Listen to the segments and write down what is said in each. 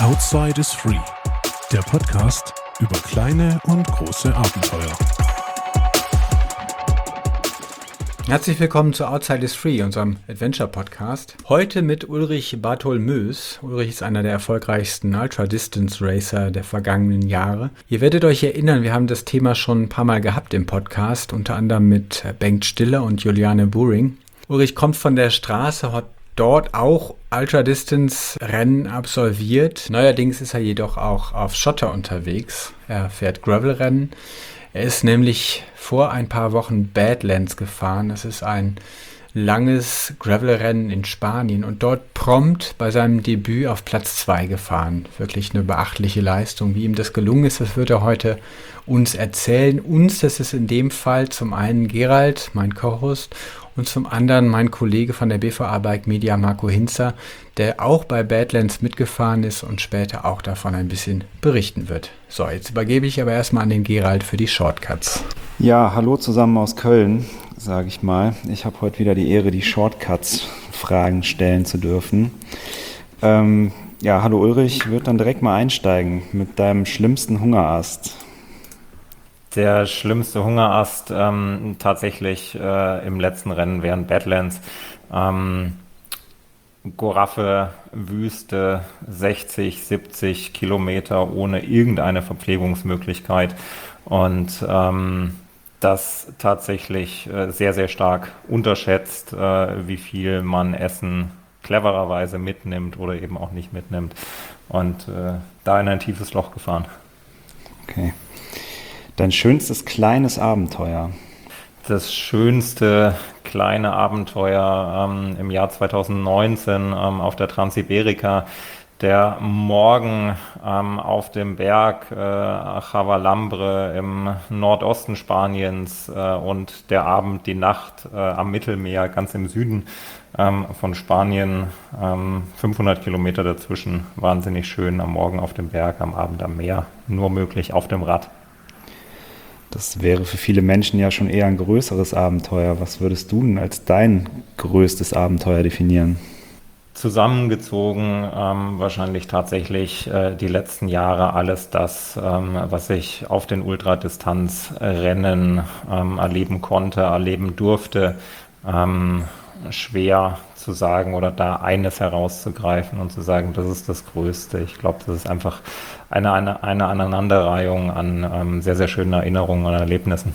Outside is Free, der Podcast über kleine und große Abenteuer. Herzlich willkommen zu Outside is Free, unserem Adventure-Podcast. Heute mit Ulrich Barthol-Moes. Ulrich ist einer der erfolgreichsten Ultra-Distance-Racer der vergangenen Jahre. Ihr werdet euch erinnern, wir haben das Thema schon ein paar Mal gehabt im Podcast, unter anderem mit Bengt Stiller und Juliane Buring. Ulrich kommt von der Straße, hat dort auch Ultra-Distance-Rennen absolviert. Neuerdings ist er jedoch auch auf Schotter unterwegs. Er fährt Gravel-Rennen. Er ist nämlich vor ein paar Wochen Badlands gefahren. Das ist ein langes Gravel-Rennen in Spanien und dort prompt bei seinem Debüt auf Platz 2 gefahren. Wirklich eine beachtliche Leistung. Wie ihm das gelungen ist, das wird er heute uns erzählen. Das ist in dem Fall zum einen Gerald, mein Co-Host, und zum anderen mein Kollege von der BVA Bike Media, Marco Hinzer, der auch bei Badlands mitgefahren ist und später auch davon ein bisschen berichten wird. So, jetzt übergebe ich aber erstmal an den Gerald für die Shortcuts. Ja, hallo zusammen aus Köln, sage ich mal. Ich habe heute wieder die Ehre, die Shortcuts-Fragen stellen zu dürfen. Hallo Ulrich, ich würde dann direkt mal einsteigen mit deinem schlimmsten Hungerast. Der schlimmste Hungerast tatsächlich im letzten Rennen während Badlands. Goraffe, Wüste, 60, 70 Kilometer ohne irgendeine Verpflegungsmöglichkeit und das tatsächlich sehr, sehr stark unterschätzt, wie viel man Essen clevererweise mitnimmt oder eben auch nicht mitnimmt und da in ein tiefes Loch gefahren. Okay. Dein schönstes kleines Abenteuer? Das schönste kleine Abenteuer im Jahr 2019 auf der Transiberika. Der Morgen auf dem Berg Chavalambre im Nordosten Spaniens und der Abend, die Nacht am Mittelmeer, ganz im Süden von Spanien, 500 Kilometer dazwischen. Wahnsinnig schön, am Morgen auf dem Berg, am Abend am Meer, nur möglich auf dem Rad. Das wäre für viele Menschen ja schon eher ein größeres Abenteuer. Was würdest du denn als dein größtes Abenteuer definieren? Zusammengezogen wahrscheinlich tatsächlich die letzten Jahre alles das, was ich auf den Ultradistanzrennen erleben konnte, erleben durfte. Schwer zu sagen oder da eines herauszugreifen und zu sagen, das ist das Größte. Ich glaube, das ist einfach eine Aneinanderreihung an sehr, sehr schönen Erinnerungen und Erlebnissen.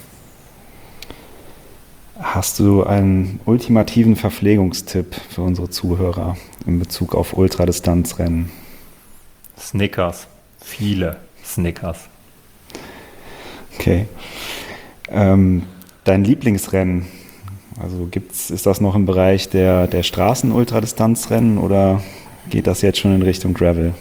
Hast du einen ultimativen Verpflegungstipp für unsere Zuhörer in Bezug auf Ultradistanzrennen? Snickers. Viele Snickers. Okay. Dein Lieblingsrennen? Also ist das noch im Bereich der Straßen-Ultradistanzrennen oder geht das jetzt schon in Richtung Gravel?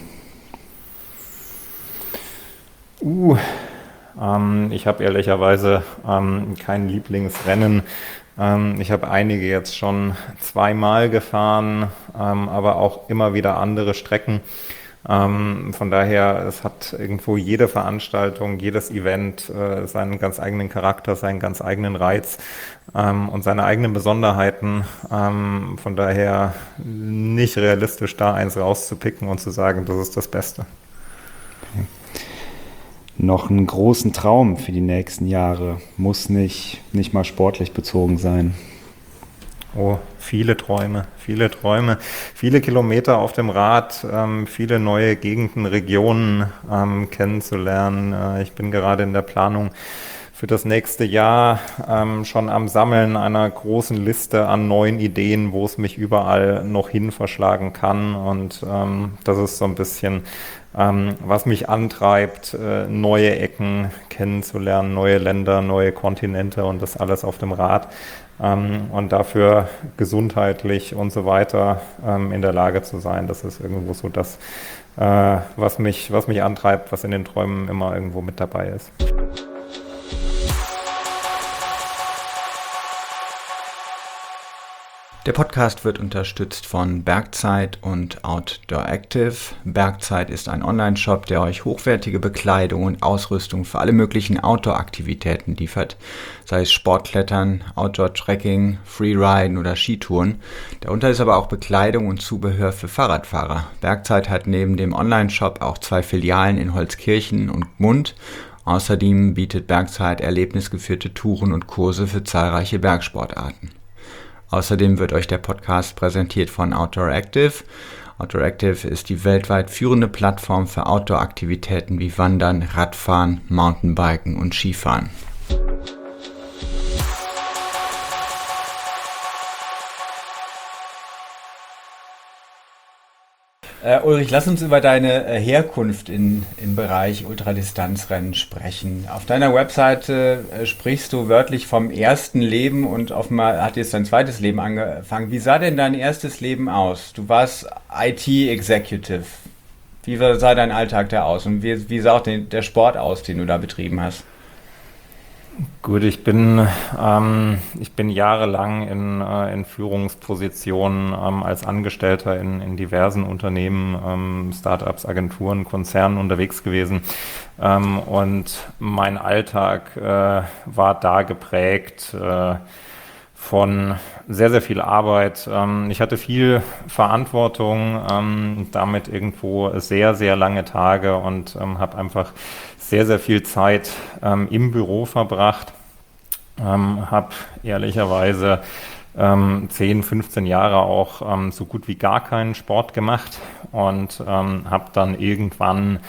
Ich habe ehrlicherweise kein Lieblingsrennen. Ich habe einige jetzt schon zweimal gefahren, aber auch immer wieder andere Strecken. Von daher, es hat irgendwo jede Veranstaltung, jedes Event seinen ganz eigenen Charakter, seinen ganz eigenen Reiz und seine eigenen Besonderheiten. Von daher nicht realistisch, da eins rauszupicken und zu sagen, das ist das Beste. Okay. Noch einen großen Traum für die nächsten Jahre, muss nicht mal sportlich bezogen sein. Oh, viele Träume, viele Kilometer auf dem Rad, viele neue Gegenden, Regionen kennenzulernen. Ich bin gerade in der Planung für das nächste Jahr schon am Sammeln einer großen Liste an neuen Ideen, wo es mich überall noch hin verschlagen kann. Und das ist so ein bisschen, was mich antreibt, neue Ecken kennenzulernen, neue Länder, neue Kontinente und das alles auf dem Rad. Und dafür gesundheitlich und so weiter in der Lage zu sein. Das ist irgendwo so das, was mich antreibt, was in den Träumen immer irgendwo mit dabei ist. Der Podcast wird unterstützt von Bergzeit und Outdoor Active. Bergzeit ist ein Online-Shop, der euch hochwertige Bekleidung und Ausrüstung für alle möglichen Outdoor-Aktivitäten liefert, sei es Sportklettern, Outdoor-Trekking, Freeriden oder Skitouren. Darunter ist aber auch Bekleidung und Zubehör für Fahrradfahrer. Bergzeit hat neben dem Online-Shop auch 2 Filialen in Holzkirchen und Gmund. Außerdem bietet Bergzeit erlebnisgeführte Touren und Kurse für zahlreiche Bergsportarten. Außerdem wird euch der Podcast präsentiert von Outdoor Active. Outdoor Active ist die weltweit führende Plattform für Outdoor-Aktivitäten wie Wandern, Radfahren, Mountainbiken und Skifahren. Ulrich, lass uns über deine Herkunft im Bereich Ultradistanzrennen sprechen. Auf deiner Webseite sprichst du wörtlich vom ersten Leben und offenbar hat jetzt dein zweites Leben angefangen. Wie sah denn dein erstes Leben aus? Du warst IT-Executive. Wie sah dein Alltag da aus und wie sah auch der Sport aus, den du da betrieben hast? Gut, ich bin jahrelang in Führungspositionen als Angestellter in diversen Unternehmen, Startups, Agenturen, Konzernen unterwegs gewesen. Und mein Alltag war da geprägt von sehr, sehr viel Arbeit. Ich hatte viel Verantwortung, damit irgendwo sehr, sehr lange Tage und habe einfach sehr, sehr viel Zeit im Büro verbracht. Habe ehrlicherweise 10, 15 Jahre auch so gut wie gar keinen Sport gemacht und habe dann irgendwann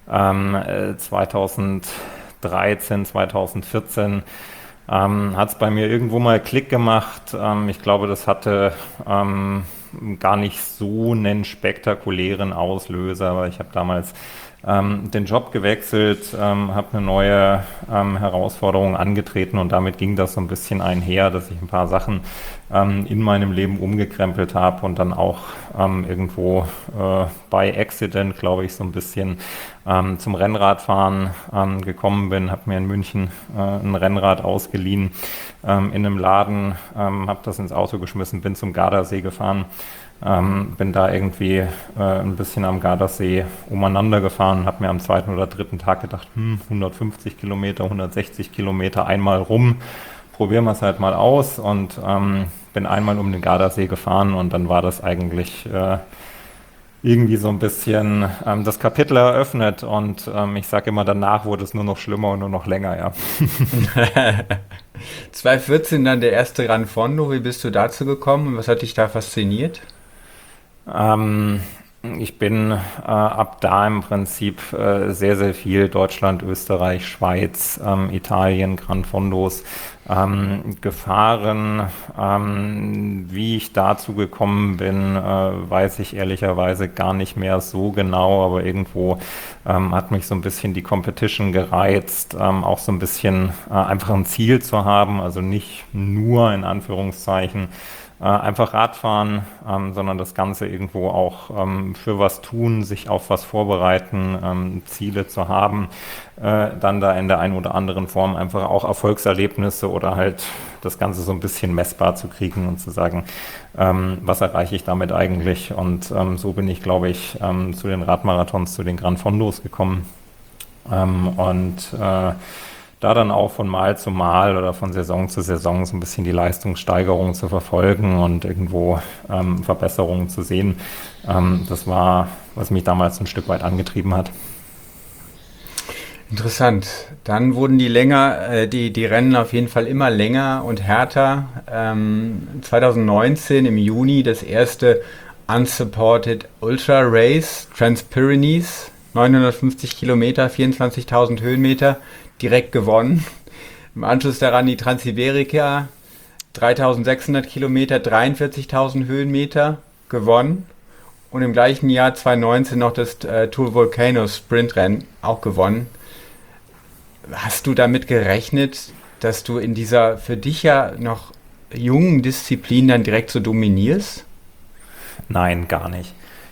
2013, 2014 hat es bei mir irgendwo mal Klick gemacht. Ich glaube, das hatte gar nicht so einen spektakulären Auslöser, aber ich habe damals den Job gewechselt, habe eine neue Herausforderung angetreten und damit ging das so ein bisschen einher, dass ich ein paar Sachen in meinem Leben umgekrempelt habe und dann auch irgendwo by accident, glaube ich, so ein bisschen zum Rennradfahren gekommen bin, habe mir in München ein Rennrad ausgeliehen in einem Laden, habe das ins Auto geschmissen, bin zum Gardasee gefahren. Bin da irgendwie ein bisschen am Gardasee umeinander gefahren, habe mir am 2. oder 3. Tag gedacht, 150 Kilometer, 160 Kilometer einmal rum, probieren wir es halt mal aus und bin einmal um den Gardasee gefahren und dann war das eigentlich irgendwie so ein bisschen das Kapitel eröffnet und ich sage immer, danach wurde es nur noch schlimmer und nur noch länger, ja. 2014 dann der erste Gran Fondo, wie bist du dazu gekommen und was hat dich da fasziniert? Ich bin ab da im Prinzip sehr, sehr viel Deutschland, Österreich, Schweiz, Italien, Gran Fondos gefahren. Wie ich dazu gekommen bin, weiß ich ehrlicherweise gar nicht mehr so genau, aber irgendwo hat mich so ein bisschen die Competition gereizt, auch so ein bisschen einfach ein Ziel zu haben, also nicht nur in Anführungszeichen einfach Radfahren, sondern das Ganze irgendwo auch für was tun, sich auf was vorbereiten, Ziele zu haben, dann da in der einen oder anderen Form einfach auch Erfolgserlebnisse oder halt das Ganze so ein bisschen messbar zu kriegen und zu sagen, was erreiche ich damit eigentlich? Und so bin ich, glaube ich, zu den Radmarathons, zu den Gran Fondos gekommen da dann auch von Mal zu Mal oder von Saison zu Saison so ein bisschen die Leistungssteigerung zu verfolgen und irgendwo Verbesserungen zu sehen. Das war, was mich damals ein Stück weit angetrieben hat. Interessant. Dann wurden die Rennen auf jeden Fall immer länger und härter. 2019 im Juni das erste Unsupported Ultra Race, Transpyrenees, 950 Kilometer, 24.000 Höhenmeter, direkt gewonnen. Im Anschluss daran die Transsiberica, 3.600 Kilometer, 43.000 Höhenmeter, gewonnen. Und im gleichen Jahr 2019 noch das Tour Volcano Sprintrennen, auch gewonnen. Hast du damit gerechnet, dass du in dieser für dich ja noch jungen Disziplin dann direkt so dominierst? Nein, gar nicht.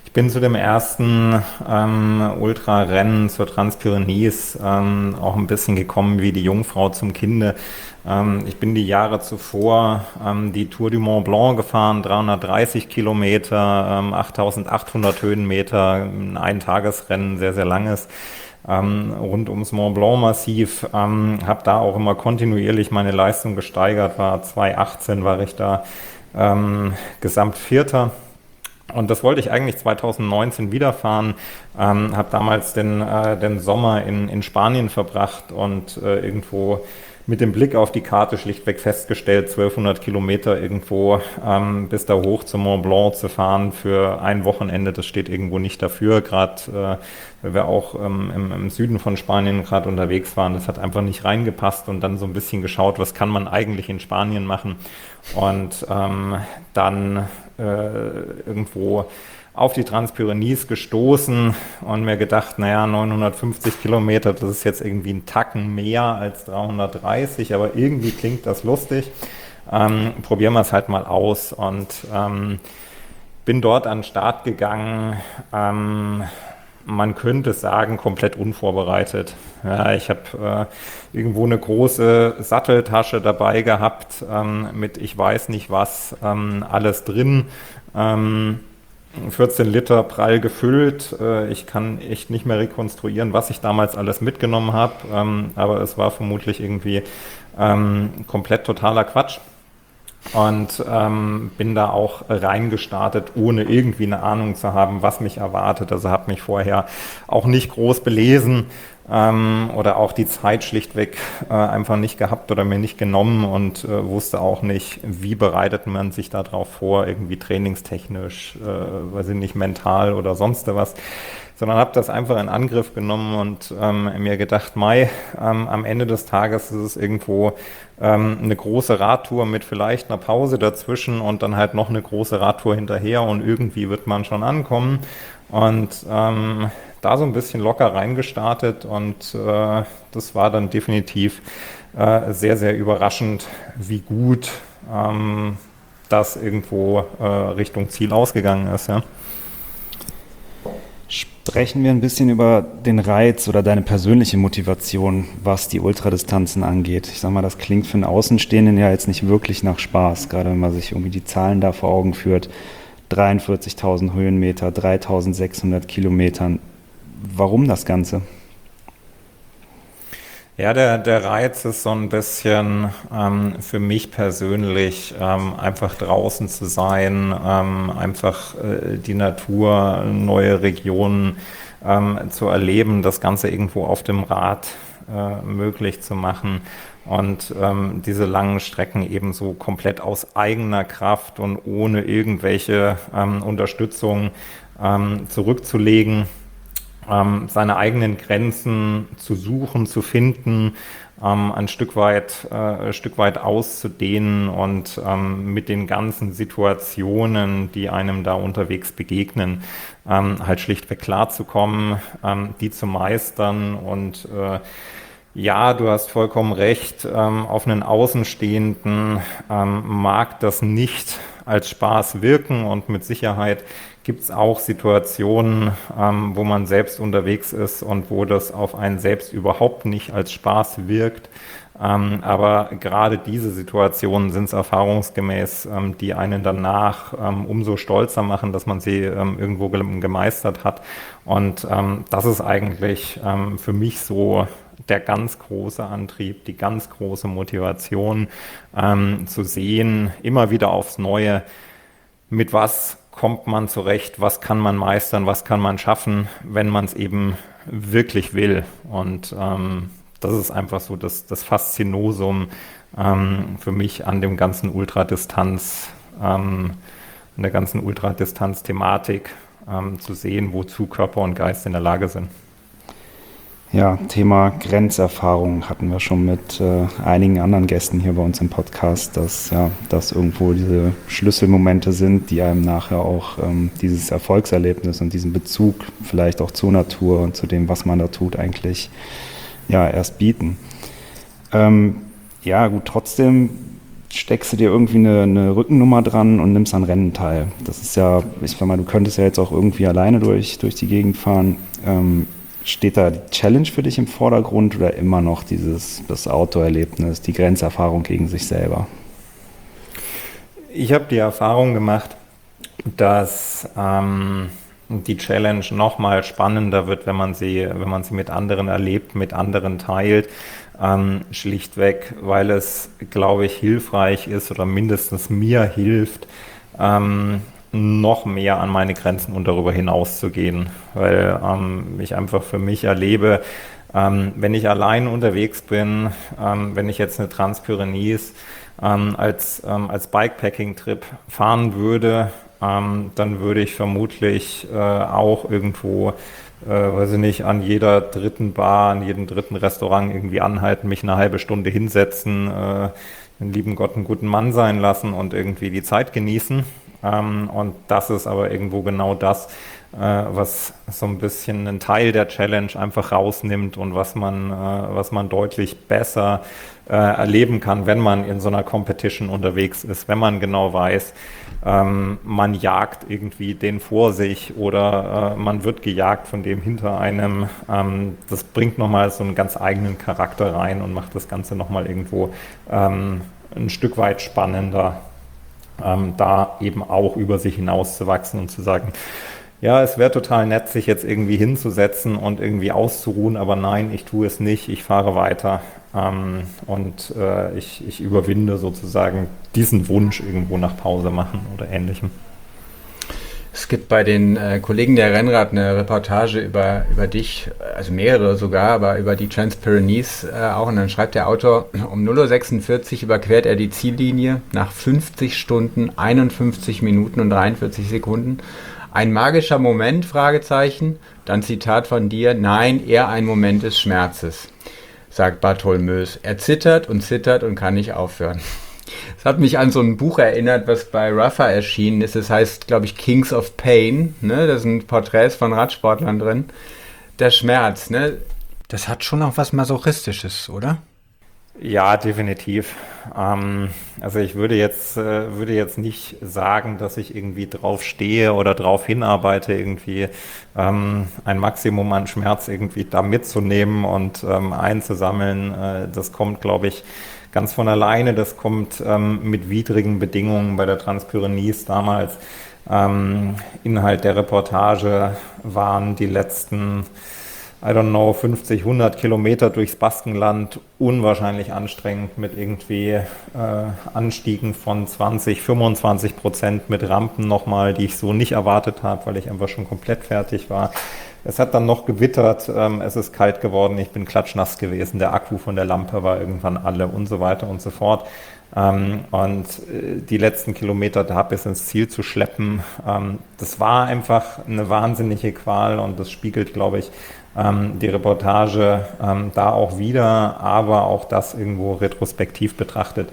Ich bin zu dem ersten Ultrarennen zur Transpyrenees auch ein bisschen gekommen wie die Jungfrau zum Kinde. Ich bin die Jahre zuvor die Tour du Mont Blanc gefahren, 330 Kilometer, 8800 Höhenmeter, ein Eintagesrennen, sehr, sehr langes, rund ums Mont Blanc Massiv. Habe da auch immer kontinuierlich meine Leistung gesteigert, 2018 war ich da Gesamtvierter. Und das wollte ich eigentlich 2019 wieder fahren, habe damals den Sommer in Spanien verbracht und irgendwo mit dem Blick auf die Karte schlichtweg festgestellt, 1200 Kilometer irgendwo bis da hoch zum Mont Blanc zu fahren für ein Wochenende, das steht irgendwo nicht dafür, gerade weil wir auch im Süden von Spanien gerade unterwegs waren, das hat einfach nicht reingepasst und dann so ein bisschen geschaut, was kann man eigentlich in Spanien machen und dann irgendwo auf die Transpyrenees gestoßen und mir gedacht, 950 Kilometer, das ist jetzt irgendwie ein Tacken mehr als 330, aber irgendwie klingt das lustig. Probieren wir es halt mal aus und bin dort an den Start gegangen. Man könnte sagen, komplett unvorbereitet. Ja, ich habe irgendwo eine große Satteltasche dabei gehabt mit ich weiß nicht was, alles drin. 14 Liter prall gefüllt. Ich kann echt nicht mehr rekonstruieren, was ich damals alles mitgenommen habe, aber es war vermutlich irgendwie komplett totaler Quatsch. Und bin da auch reingestartet, ohne irgendwie eine Ahnung zu haben, was mich erwartet. Also habe mich vorher auch nicht groß belesen oder auch die Zeit schlichtweg einfach nicht gehabt oder mir nicht genommen und wusste auch nicht, wie bereitet man sich da drauf vor, irgendwie trainingstechnisch, weiß ich nicht, mental oder sonst was. Sondern habe das einfach in Angriff genommen und mir gedacht, am Ende des Tages ist es irgendwo eine große Radtour mit vielleicht einer Pause dazwischen und dann halt noch eine große Radtour hinterher und irgendwie wird man schon ankommen. Und da so ein bisschen locker reingestartet und das war dann definitiv sehr, sehr überraschend, wie gut das irgendwo Richtung Ziel ausgegangen ist. Ja. Sprechen wir ein bisschen über den Reiz oder deine persönliche Motivation, was die Ultradistanzen angeht. Ich sag mal, das klingt für einen Außenstehenden ja jetzt nicht wirklich nach Spaß, gerade wenn man sich irgendwie die Zahlen da vor Augen führt. 43.000 Höhenmeter, 3.600 Kilometern. Warum das Ganze? Ja, der Reiz ist so ein bisschen für mich persönlich einfach draußen zu sein, einfach die Natur, neue Regionen zu erleben, das Ganze irgendwo auf dem Rad möglich zu machen und diese langen Strecken eben so komplett aus eigener Kraft und ohne irgendwelche Unterstützung zurückzulegen. Seine eigenen Grenzen zu suchen, zu finden, ein Stück weit auszudehnen und mit den ganzen Situationen, die einem da unterwegs begegnen, halt schlichtweg klarzukommen, die zu meistern und ja, du hast vollkommen recht, auf einen Außenstehenden mag das nicht als Spaß wirken und mit Sicherheit gibt es auch Situationen, wo man selbst unterwegs ist und wo das auf einen selbst überhaupt nicht als Spaß wirkt. Aber gerade diese Situationen sind es erfahrungsgemäß, die einen danach umso stolzer machen, dass man sie irgendwo gemeistert hat. Und das ist eigentlich für mich so der ganz große Antrieb, die ganz große Motivation, zu sehen, immer wieder aufs Neue, mit was kommt man zurecht, was kann man meistern, was kann man schaffen, wenn man es eben wirklich will. Und das ist einfach so das Faszinosum für mich an dem ganzen an der ganzen Ultradistanz-Thematik, zu sehen, wozu Körper und Geist in der Lage sind. Ja, Thema Grenzerfahrung hatten wir schon mit einigen anderen Gästen hier bei uns im Podcast, dass das irgendwo diese Schlüsselmomente sind, die einem nachher auch dieses Erfolgserlebnis und diesen Bezug vielleicht auch zur Natur und zu dem, was man da tut, eigentlich erst bieten. Ja, gut, trotzdem steckst du dir irgendwie eine Rückennummer dran und nimmst an Rennen teil. Das ist ja, ich sag mal, du könntest ja jetzt auch irgendwie alleine durch die Gegend fahren. Steht da die Challenge für dich im Vordergrund oder immer noch das Outdoor-Erlebnis, die Grenzerfahrung gegen sich selber? Ich habe die Erfahrung gemacht, dass die Challenge noch mal spannender wird, wenn man sie mit anderen erlebt, mit anderen teilt. Schlichtweg, weil es, glaube ich, hilfreich ist oder mindestens mir hilft, noch mehr an meine Grenzen und darüber hinaus zu gehen. Weil ich einfach für mich erlebe, wenn ich allein unterwegs bin, wenn ich jetzt eine Transpyrenees als Bikepacking-Trip fahren würde, dann würde ich vermutlich auch irgendwo, weiß ich nicht, an jeder dritten Bar, an jedem dritten Restaurant irgendwie anhalten, mich eine halbe Stunde hinsetzen, den lieben Gott einen guten Mann sein lassen und irgendwie die Zeit genießen. Und das ist aber irgendwo genau das, was so ein bisschen einen Teil der Challenge einfach rausnimmt und was man deutlich besser erleben kann, wenn man in so einer Competition unterwegs ist, wenn man genau weiß, man jagt irgendwie den vor sich oder man wird gejagt von dem hinter einem. Das bringt nochmal so einen ganz eigenen Charakter rein und macht das Ganze nochmal irgendwo ein Stück weit spannender, da eben auch über sich hinauszuwachsen und zu sagen, ja, es wäre total nett, sich jetzt irgendwie hinzusetzen und irgendwie auszuruhen, aber nein, ich tue es nicht, ich fahre weiter und ich überwinde sozusagen diesen Wunsch irgendwo nach Pause machen oder Ähnlichem. Es gibt bei den Kollegen der Rennrad eine Reportage über dich, also mehrere sogar, aber über die Transpyrenees auch. Und dann schreibt der Autor, um 0:46 Uhr überquert er die Ziellinie nach 50 Stunden, 51 Minuten und 43 Sekunden. Ein magischer Moment, Fragezeichen. Dann Zitat von dir, nein, eher ein Moment des Schmerzes, sagt Barthol Moes. Er zittert und kann nicht aufhören. Das hat mich an so ein Buch erinnert, was bei Rafa erschienen ist. Das heißt, glaube ich, Kings of Pain. Ne? Da sind Porträts von Radsportlern drin. Der Schmerz, ne? Das hat schon auch was Masochistisches, oder? Ja, definitiv. Also ich würde jetzt nicht sagen, dass ich irgendwie drauf stehe oder drauf hinarbeite, irgendwie ein Maximum an Schmerz irgendwie da mitzunehmen und einzusammeln. Das kommt, glaube ich, ganz von alleine. Das kommt mit widrigen Bedingungen bei der Transpyrenees damals. Inhalt der Reportage waren die letzten 50, 100 Kilometer durchs Baskenland, unwahrscheinlich anstrengend mit irgendwie Anstiegen von 20-25% mit Rampen nochmal, die ich so nicht erwartet habe, weil ich einfach schon komplett fertig war. Es hat dann noch gewittert, es ist kalt geworden, ich bin klatschnass gewesen, der Akku von der Lampe war irgendwann alle und so weiter und so fort. Und die letzten Kilometer da bis ins Ziel zu schleppen, das war einfach eine wahnsinnige Qual und das spiegelt, glaube ich, die Reportage da auch wieder, aber auch das irgendwo retrospektiv betrachtet,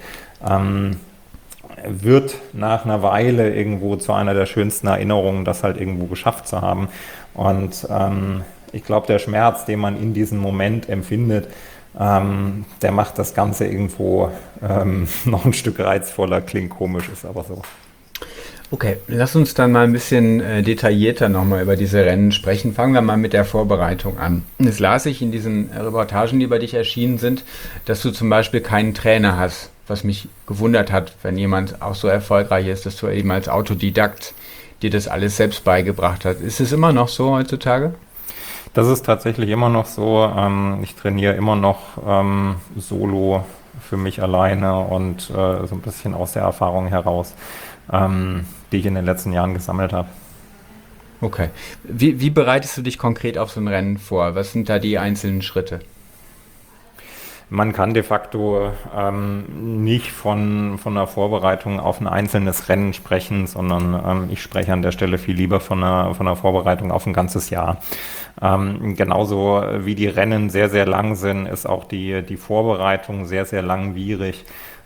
wird nach einer Weile irgendwo zu einer der schönsten Erinnerungen, das halt irgendwo geschafft zu haben. Und ich glaube, der Schmerz, den man in diesem Moment empfindet, der macht das Ganze irgendwo noch ein Stück reizvoller, klingt komisch, ist aber so. Okay, lass uns dann mal ein bisschen detaillierter nochmal über diese Rennen sprechen. Fangen wir mal mit der Vorbereitung an. Jetzt las ich in diesen Reportagen, die bei dich erschienen sind, dass du zum Beispiel keinen Trainer hast, was mich gewundert hat, wenn jemand auch so erfolgreich ist, dass du eben als Autodidakt dir das alles selbst beigebracht hast. Ist es immer noch so heutzutage? Das ist tatsächlich immer noch so. Ich trainiere immer noch solo für mich alleine und so ein bisschen aus der Erfahrung heraus, die ich in den letzten Jahren gesammelt habe. Okay. Wie bereitest du dich konkret auf so ein Rennen vor? Was sind da die einzelnen Schritte? Man kann de facto nicht von einer Vorbereitung auf ein einzelnes Rennen sprechen, sondern ich spreche an der Stelle viel lieber von einer Vorbereitung auf ein ganzes Jahr. Genauso wie die Rennen sehr, sehr lang sind, ist auch die Vorbereitung sehr, sehr langwierig.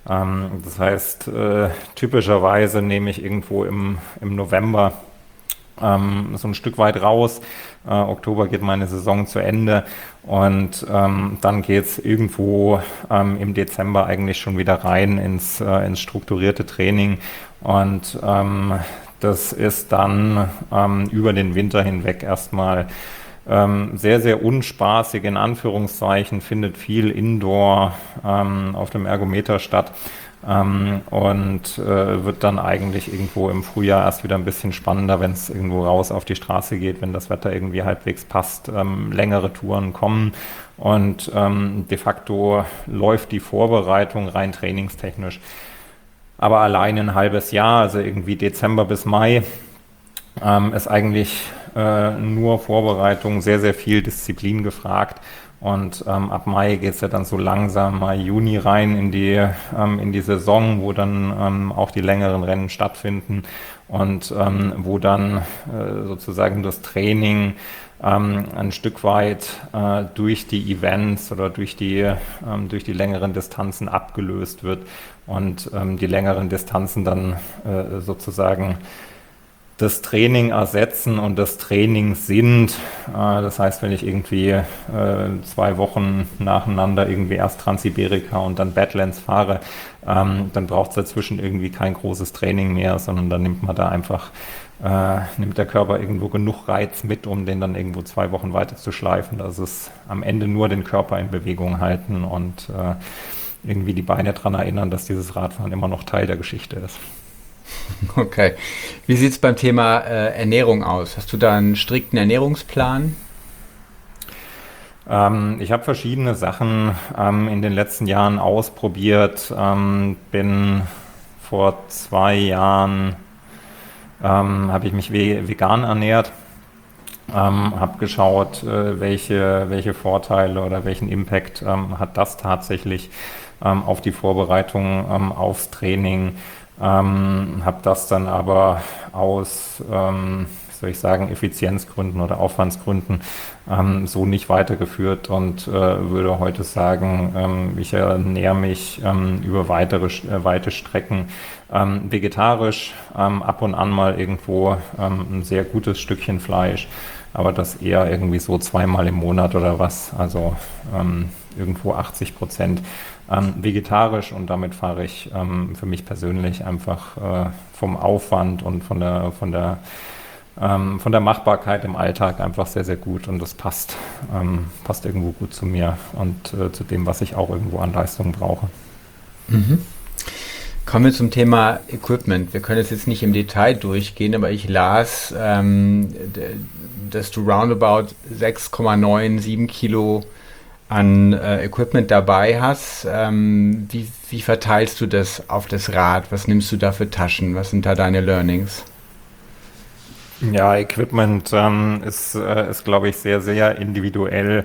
Das heißt, typischerweise nehme ich irgendwo im November so ein Stück weit raus. Oktober geht meine Saison zu Ende und dann geht es irgendwo im Dezember eigentlich schon wieder rein ins strukturierte Training und das ist dann über den Winter hinweg erstmal sehr, sehr unspaßig in Anführungszeichen, findet viel Indoor auf dem Ergometer statt. Und wird dann eigentlich irgendwo im Frühjahr erst wieder ein bisschen spannender, wenn es irgendwo raus auf die Straße geht, wenn das Wetter irgendwie halbwegs passt, längere Touren kommen und de facto läuft die Vorbereitung rein trainingstechnisch. Aber allein ein halbes Jahr, also irgendwie Dezember bis Mai, ist eigentlich nur Vorbereitung, sehr, sehr viel Disziplin gefragt. Und ab Mai geht es ja dann so langsam, Mai, Juni rein in die Saison, wo dann auch die längeren Rennen stattfinden und wo dann sozusagen das Training ein Stück weit durch die Events oder durch die längeren Distanzen abgelöst wird und die längeren Distanzen dann sozusagen das Training ersetzen und das Training sind. Das heißt, wenn ich irgendwie 2 Wochen nacheinander irgendwie erst Transsibirika und dann Badlands fahre, dann braucht es dazwischen irgendwie kein großes Training mehr, sondern dann nimmt man da einfach, nimmt der Körper irgendwo genug Reiz mit, um den dann irgendwo 2 Wochen weiter zu schleifen. Das ist am Ende nur den Körper in Bewegung halten und irgendwie die Beine daran erinnern, dass dieses Radfahren immer noch Teil der Geschichte ist. Okay. Wie sieht es beim Thema Ernährung aus? Hast du da einen strikten Ernährungsplan? Ich habe verschiedene Sachen in den letzten Jahren ausprobiert. Bin vor 2 Jahren, habe ich mich vegan ernährt. Habe geschaut, welche Vorteile oder welchen Impact hat das tatsächlich auf die Vorbereitung aufs Training. Habe das dann aber aus, Effizienzgründen oder Aufwandsgründen so nicht weitergeführt und würde heute sagen, ich ernähre mich über weite Strecken vegetarisch, ab und an mal irgendwo ein sehr gutes Stückchen Fleisch, aber das eher irgendwie so 2-mal im Monat oder was, also irgendwo 80% vegetarisch und damit fahre ich für mich persönlich einfach vom Aufwand und von der Machbarkeit im Alltag einfach sehr, sehr gut und das passt irgendwo gut zu mir und zu dem, was ich auch irgendwo an Leistung brauche. Mhm. Kommen wir zum Thema Equipment. Wir können es jetzt nicht im Detail durchgehen, aber ich las, dass du roundabout 6,97 Kilo an Equipment dabei hast. Wie verteilst du das auf das Rad? Was nimmst du da für Taschen? Was sind da deine Learnings? Ja, Equipment ist glaube ich, sehr, sehr individuell.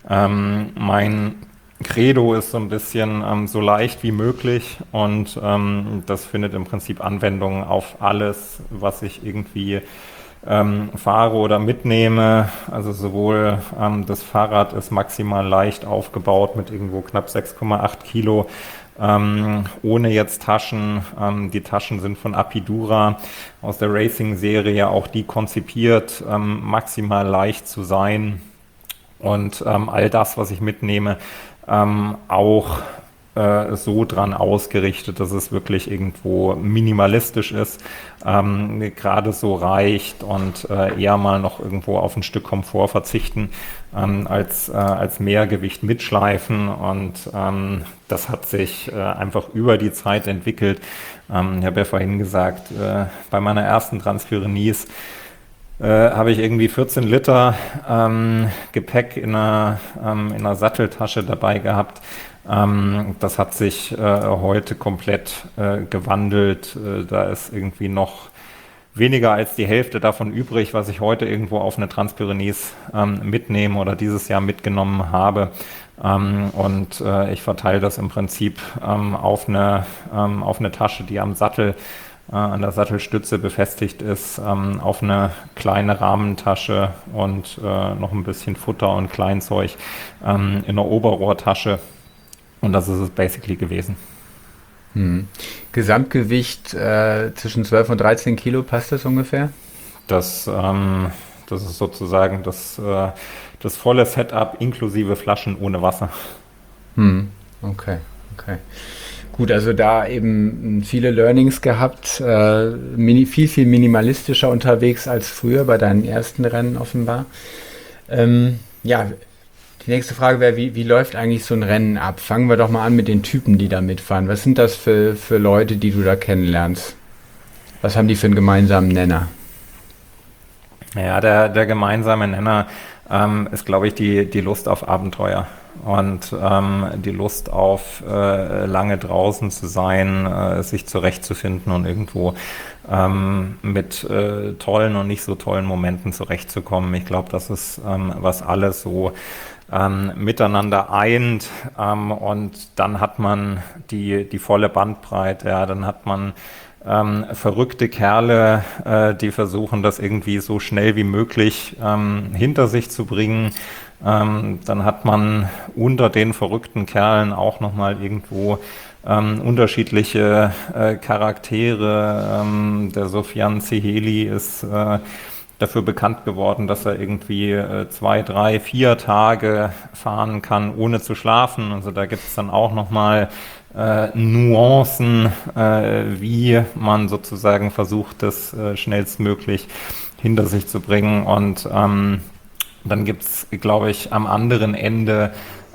Mein Credo ist so ein bisschen so leicht wie möglich und das findet im Prinzip Anwendung auf alles, was ich irgendwie fahre oder mitnehme. Also sowohl das Fahrrad ist maximal leicht aufgebaut mit irgendwo knapp 6,8 Kilo. Ohne jetzt Taschen. Die Taschen sind von Apidura aus der Racing-Serie, auch die konzipiert, maximal leicht zu sein. Und all das, was ich mitnehme, auch so dran ausgerichtet, dass es wirklich irgendwo minimalistisch ist, gerade so reicht und eher mal noch irgendwo auf ein Stück Komfort verzichten, als mehr Gewicht mitschleifen und das hat sich einfach über die Zeit entwickelt. Ich habe ja vorhin gesagt, bei meiner ersten Transpyrenees habe ich irgendwie 14 Liter Gepäck in einer Satteltasche dabei gehabt. Das hat sich heute komplett gewandelt. Da ist irgendwie noch weniger als die Hälfte davon übrig, was ich heute irgendwo auf eine Transpyrenees mitnehme oder dieses Jahr mitgenommen habe. Und ich verteile das im Prinzip auf eine Tasche, die am Sattel an der Sattelstütze befestigt ist, auf eine kleine Rahmentasche und noch ein bisschen Futter und Kleinzeug in einer Oberrohrtasche. Und das ist es basically gewesen. Gesamtgewicht zwischen 12 und 13 Kilo, passt das ungefähr? Das ist sozusagen das volle Setup inklusive Flaschen ohne Wasser. Okay. Gut, also da eben viele Learnings gehabt, viel minimalistischer unterwegs als früher bei deinen ersten Rennen offenbar. Die nächste Frage wäre, wie läuft eigentlich so ein Rennen ab? Fangen wir doch mal an mit den Typen, die da mitfahren. Was sind das für Leute, die du da kennenlernst? Was haben die für einen gemeinsamen Nenner? Ja, der gemeinsame Nenner ist, glaube ich, die Lust auf Abenteuer und die Lust auf lange draußen zu sein, sich zurechtzufinden und irgendwo mit tollen und nicht so tollen Momenten zurechtzukommen. Ich glaube, das ist, was alles so miteinander eint, und dann hat man die volle Bandbreite, ja, dann hat man verrückte Kerle, die versuchen, das irgendwie so schnell wie möglich hinter sich zu bringen. Dann hat man unter den verrückten Kerlen auch nochmal irgendwo unterschiedliche Charaktere. Der Sofian Ziheli ist dafür bekannt geworden, dass er irgendwie 2, 3, 4 Tage fahren kann, ohne zu schlafen. Also da gibt es dann auch nochmal Nuancen, wie man sozusagen versucht, das schnellstmöglich hinter sich zu bringen. Und dann gibt es, glaube ich, am anderen Ende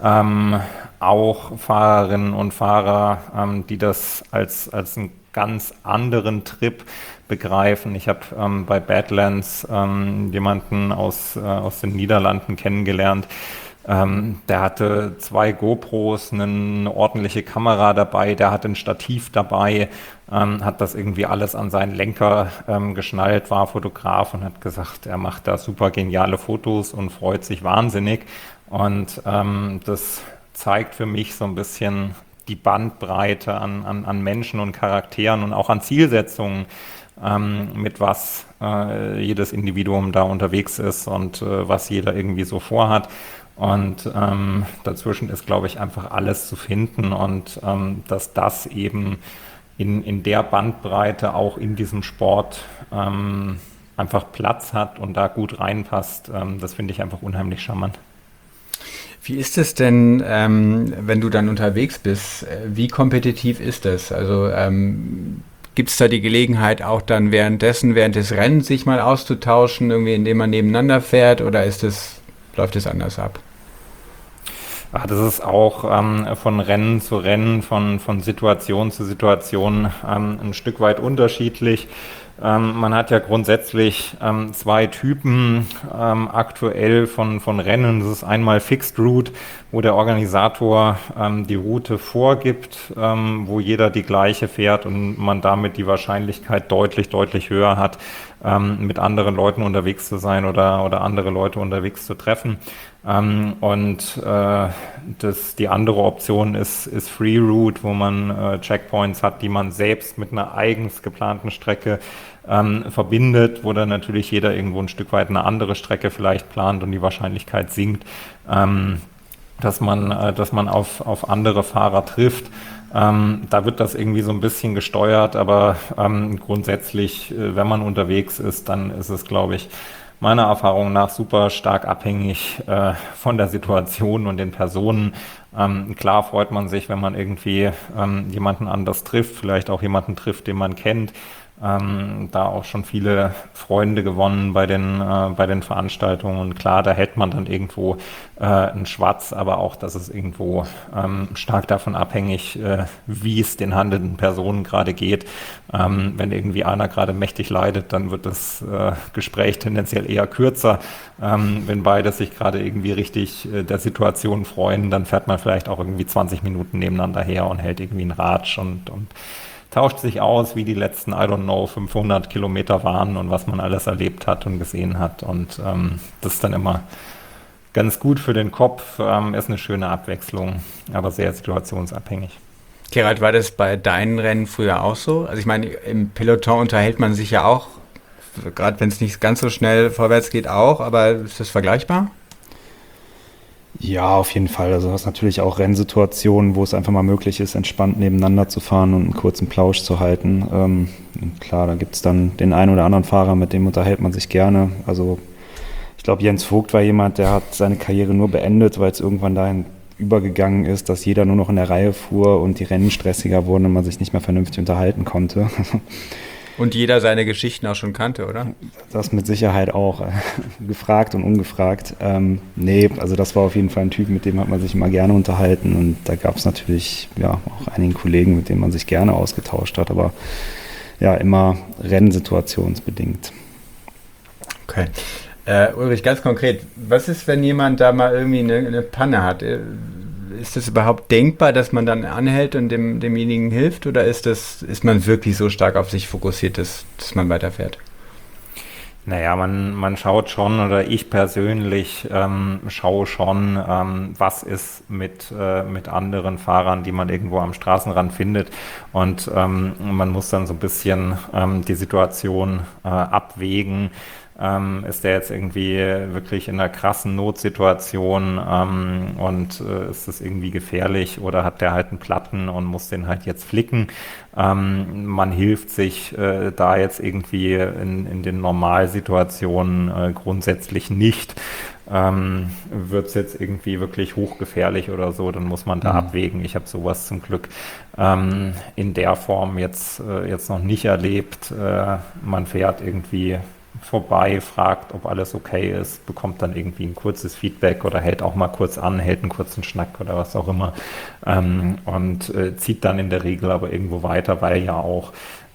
auch Fahrerinnen und Fahrer, die das als einen ganz anderen Trip begreifen. Ich habe bei Badlands jemanden aus den Niederlanden kennengelernt. Der hatte 2 GoPros, eine ordentliche Kamera dabei, der hatte ein Stativ dabei, hat das irgendwie alles an seinen Lenker geschnallt, war Fotograf und hat gesagt, er macht da super geniale Fotos und freut sich wahnsinnig. Und das zeigt für mich so ein bisschen die Bandbreite an Menschen und Charakteren und auch an Zielsetzungen, mit was jedes Individuum da unterwegs ist und was jeder irgendwie so vorhat. Und dazwischen ist, glaube ich, einfach alles zu finden und dass das eben in der Bandbreite auch in diesem Sport einfach Platz hat und da gut reinpasst, das finde ich einfach unheimlich charmant. Wie ist es denn, wenn du dann unterwegs bist? Wie kompetitiv ist das? Also gibt es da die Gelegenheit, auch dann während des Rennens sich mal auszutauschen, irgendwie indem man nebeneinander fährt, oder läuft es anders ab? Das ist auch von Rennen zu Rennen, von Situation zu Situation ein Stück weit unterschiedlich. Man hat ja grundsätzlich 2 Typen aktuell von Rennen. Das ist einmal Fixed Route, wo der Organisator die Route vorgibt, wo jeder die gleiche fährt und man damit die Wahrscheinlichkeit deutlich, deutlich höher hat, mit anderen Leuten unterwegs zu sein oder andere Leute unterwegs zu treffen. Die andere Option ist Free Route, wo man Checkpoints hat, die man selbst mit einer eigens geplanten Strecke verbindet, wo dann natürlich jeder irgendwo ein Stück weit eine andere Strecke vielleicht plant und die Wahrscheinlichkeit sinkt, dass man auf andere Fahrer trifft. Da wird das irgendwie so ein bisschen gesteuert, aber grundsätzlich, wenn man unterwegs ist, dann ist es, glaube ich, meiner Erfahrung nach super stark abhängig von der Situation und den Personen. Klar freut man sich, wenn man irgendwie jemanden anders trifft, vielleicht auch jemanden trifft, den man kennt. Da auch schon viele Freunde gewonnen bei den Veranstaltungen, und klar, da hält man dann irgendwo einen Schwatz, aber auch das ist irgendwo stark davon abhängig, wie es den handelnden Personen gerade geht. Wenn irgendwie einer gerade mächtig leidet, dann wird das Gespräch tendenziell eher kürzer. Wenn beide sich gerade irgendwie richtig der Situation freuen, dann fährt man vielleicht auch irgendwie 20 Minuten nebeneinander her und hält irgendwie einen Ratsch und tauscht sich aus, wie die letzten, 500 Kilometer waren und was man alles erlebt hat und gesehen hat. Und das ist dann immer ganz gut für den Kopf, ist eine schöne Abwechslung, aber sehr situationsabhängig. Gerald, war das bei deinen Rennen früher auch so? Also ich meine, im Peloton unterhält man sich ja auch, gerade wenn es nicht ganz so schnell vorwärts geht auch, aber ist das vergleichbar? Ja, auf jeden Fall. Also du hast natürlich auch Rennsituationen, wo es einfach mal möglich ist, entspannt nebeneinander zu fahren und einen kurzen Plausch zu halten. Und klar, da gibt es dann den einen oder anderen Fahrer, mit dem unterhält man sich gerne. Also ich glaube, Jens Vogt war jemand, der hat seine Karriere nur beendet, weil es irgendwann dahin übergegangen ist, dass jeder nur noch in der Reihe fuhr und die Rennen stressiger wurden und man sich nicht mehr vernünftig unterhalten konnte. Und jeder seine Geschichten auch schon kannte, oder? Das mit Sicherheit auch, gefragt und ungefragt. Nee, also das war auf jeden Fall ein Typ, mit dem hat man sich immer gerne unterhalten und da gab es natürlich ja auch einige Kollegen, mit denen man sich gerne ausgetauscht hat, aber ja, immer rennsituationsbedingt. Okay. Ulrich, ganz konkret, was ist, wenn jemand da mal irgendwie eine Panne hat? Ist es überhaupt denkbar, dass man dann anhält und demjenigen hilft oder ist man wirklich so stark auf sich fokussiert, dass man weiterfährt? Naja, man schaut schon, oder ich persönlich schaue schon, was ist mit anderen Fahrern, die man irgendwo am Straßenrand findet. Und man muss dann so ein bisschen die Situation abwägen. Ist der jetzt irgendwie wirklich in einer krassen Notsituation und ist das irgendwie gefährlich oder hat der halt einen Platten und muss den halt jetzt flicken? Man hilft sich da jetzt irgendwie in den Normalsituationen grundsätzlich nicht. Wird es jetzt irgendwie wirklich hochgefährlich oder so, dann muss man da abwägen. Ich habe sowas zum Glück in der Form jetzt noch nicht erlebt. Man fährt irgendwie vorbei, fragt, ob alles okay ist, bekommt dann irgendwie ein kurzes Feedback oder hält auch mal kurz an, hält einen kurzen Schnack oder was auch immer und zieht dann in der Regel aber irgendwo weiter, weil ja auch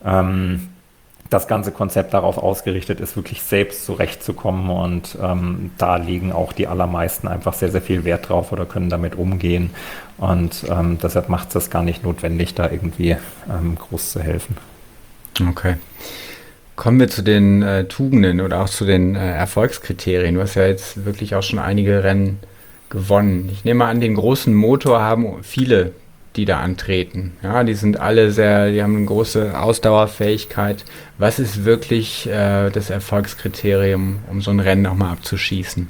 das ganze Konzept darauf ausgerichtet ist, wirklich selbst zurechtzukommen und da legen auch die allermeisten einfach sehr, sehr viel Wert drauf oder können damit umgehen und deshalb macht es das gar nicht notwendig, da irgendwie groß zu helfen. Okay. Kommen wir zu den Tugenden oder auch zu den Erfolgskriterien. Du hast ja jetzt wirklich auch schon einige Rennen gewonnen. Ich nehme an, den großen Motor haben viele, die da antreten. Ja, die sind alle die haben eine große Ausdauerfähigkeit. Was ist wirklich das Erfolgskriterium, um so ein Rennen nochmal abzuschießen?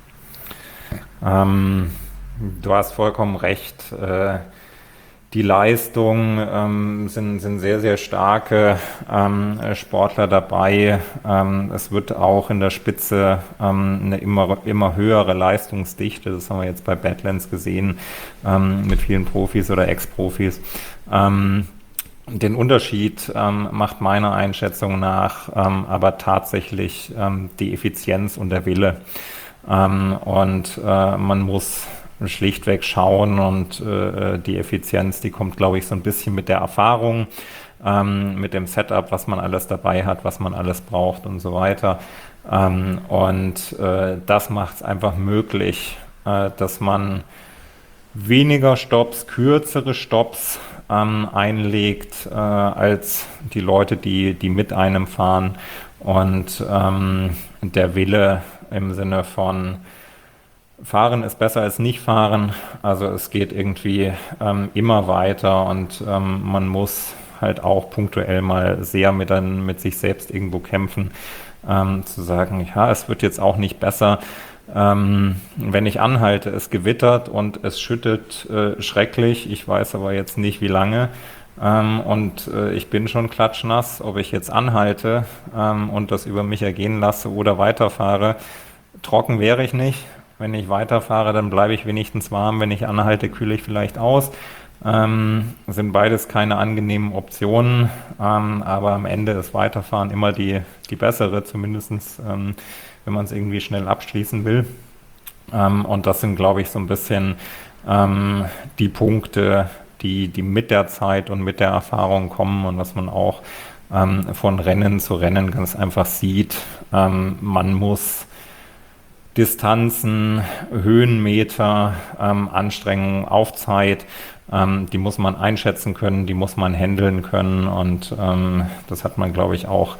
Du hast vollkommen recht. Die Leistungen sind sehr, sehr starke Sportler dabei. Es wird auch in der Spitze eine immer höhere Leistungsdichte. Das haben wir jetzt bei Badlands gesehen mit vielen Profis oder Ex-Profis. Den Unterschied macht meiner Einschätzung nach aber tatsächlich die Effizienz und der Wille. Und man muss schlichtweg schauen und die Effizienz, die kommt, glaube ich, so ein bisschen mit der Erfahrung, mit dem Setup, was man alles dabei hat, was man alles braucht und so weiter. Und das macht es einfach möglich, dass man weniger Stopps, kürzere Stopps einlegt als die Leute, die mit einem fahren. Und der Wille im Sinne von Fahren ist besser als nicht fahren. Also es geht irgendwie immer weiter und man muss halt auch punktuell mal sehr mit sich selbst irgendwo kämpfen, zu sagen, ja, es wird jetzt auch nicht besser. Wenn ich anhalte, es gewittert und es schüttet schrecklich. Ich weiß aber jetzt nicht, wie lange. Und ich bin schon klatschnass, ob ich jetzt anhalte und das über mich ergehen lasse oder weiterfahre. Trocken wäre ich nicht. Wenn ich weiterfahre, dann bleibe ich wenigstens warm. Wenn ich anhalte, kühle ich vielleicht aus. Sind beides keine angenehmen Optionen, aber am Ende ist Weiterfahren immer die bessere, zumindest wenn man es irgendwie schnell abschließen will. Und das sind, glaube ich, so ein bisschen die Punkte, die mit der Zeit und mit der Erfahrung kommen und was man auch von Rennen zu Rennen ganz einfach sieht. Man muss Distanzen, Höhenmeter, Anstrengungen auf Zeit, die muss man einschätzen können, die muss man handeln können und das hat man, glaube ich, auch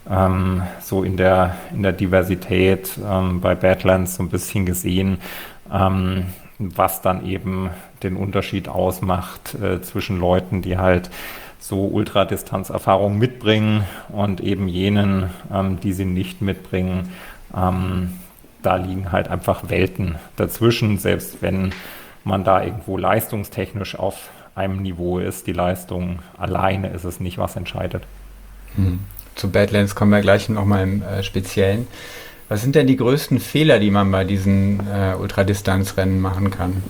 so in der Diversität bei Badlands so ein bisschen gesehen, was dann eben den Unterschied ausmacht zwischen Leuten, die halt so Ultradistanzerfahrung mitbringen und eben jenen, die sie nicht mitbringen. da liegen halt einfach Welten dazwischen, selbst wenn man da irgendwo leistungstechnisch auf einem Niveau ist. Die Leistung alleine ist es nicht, was entscheidet. Zu Badlands kommen wir gleich nochmal im Speziellen. Was sind denn die größten Fehler, die man bei diesen Ultradistanzrennen machen kann?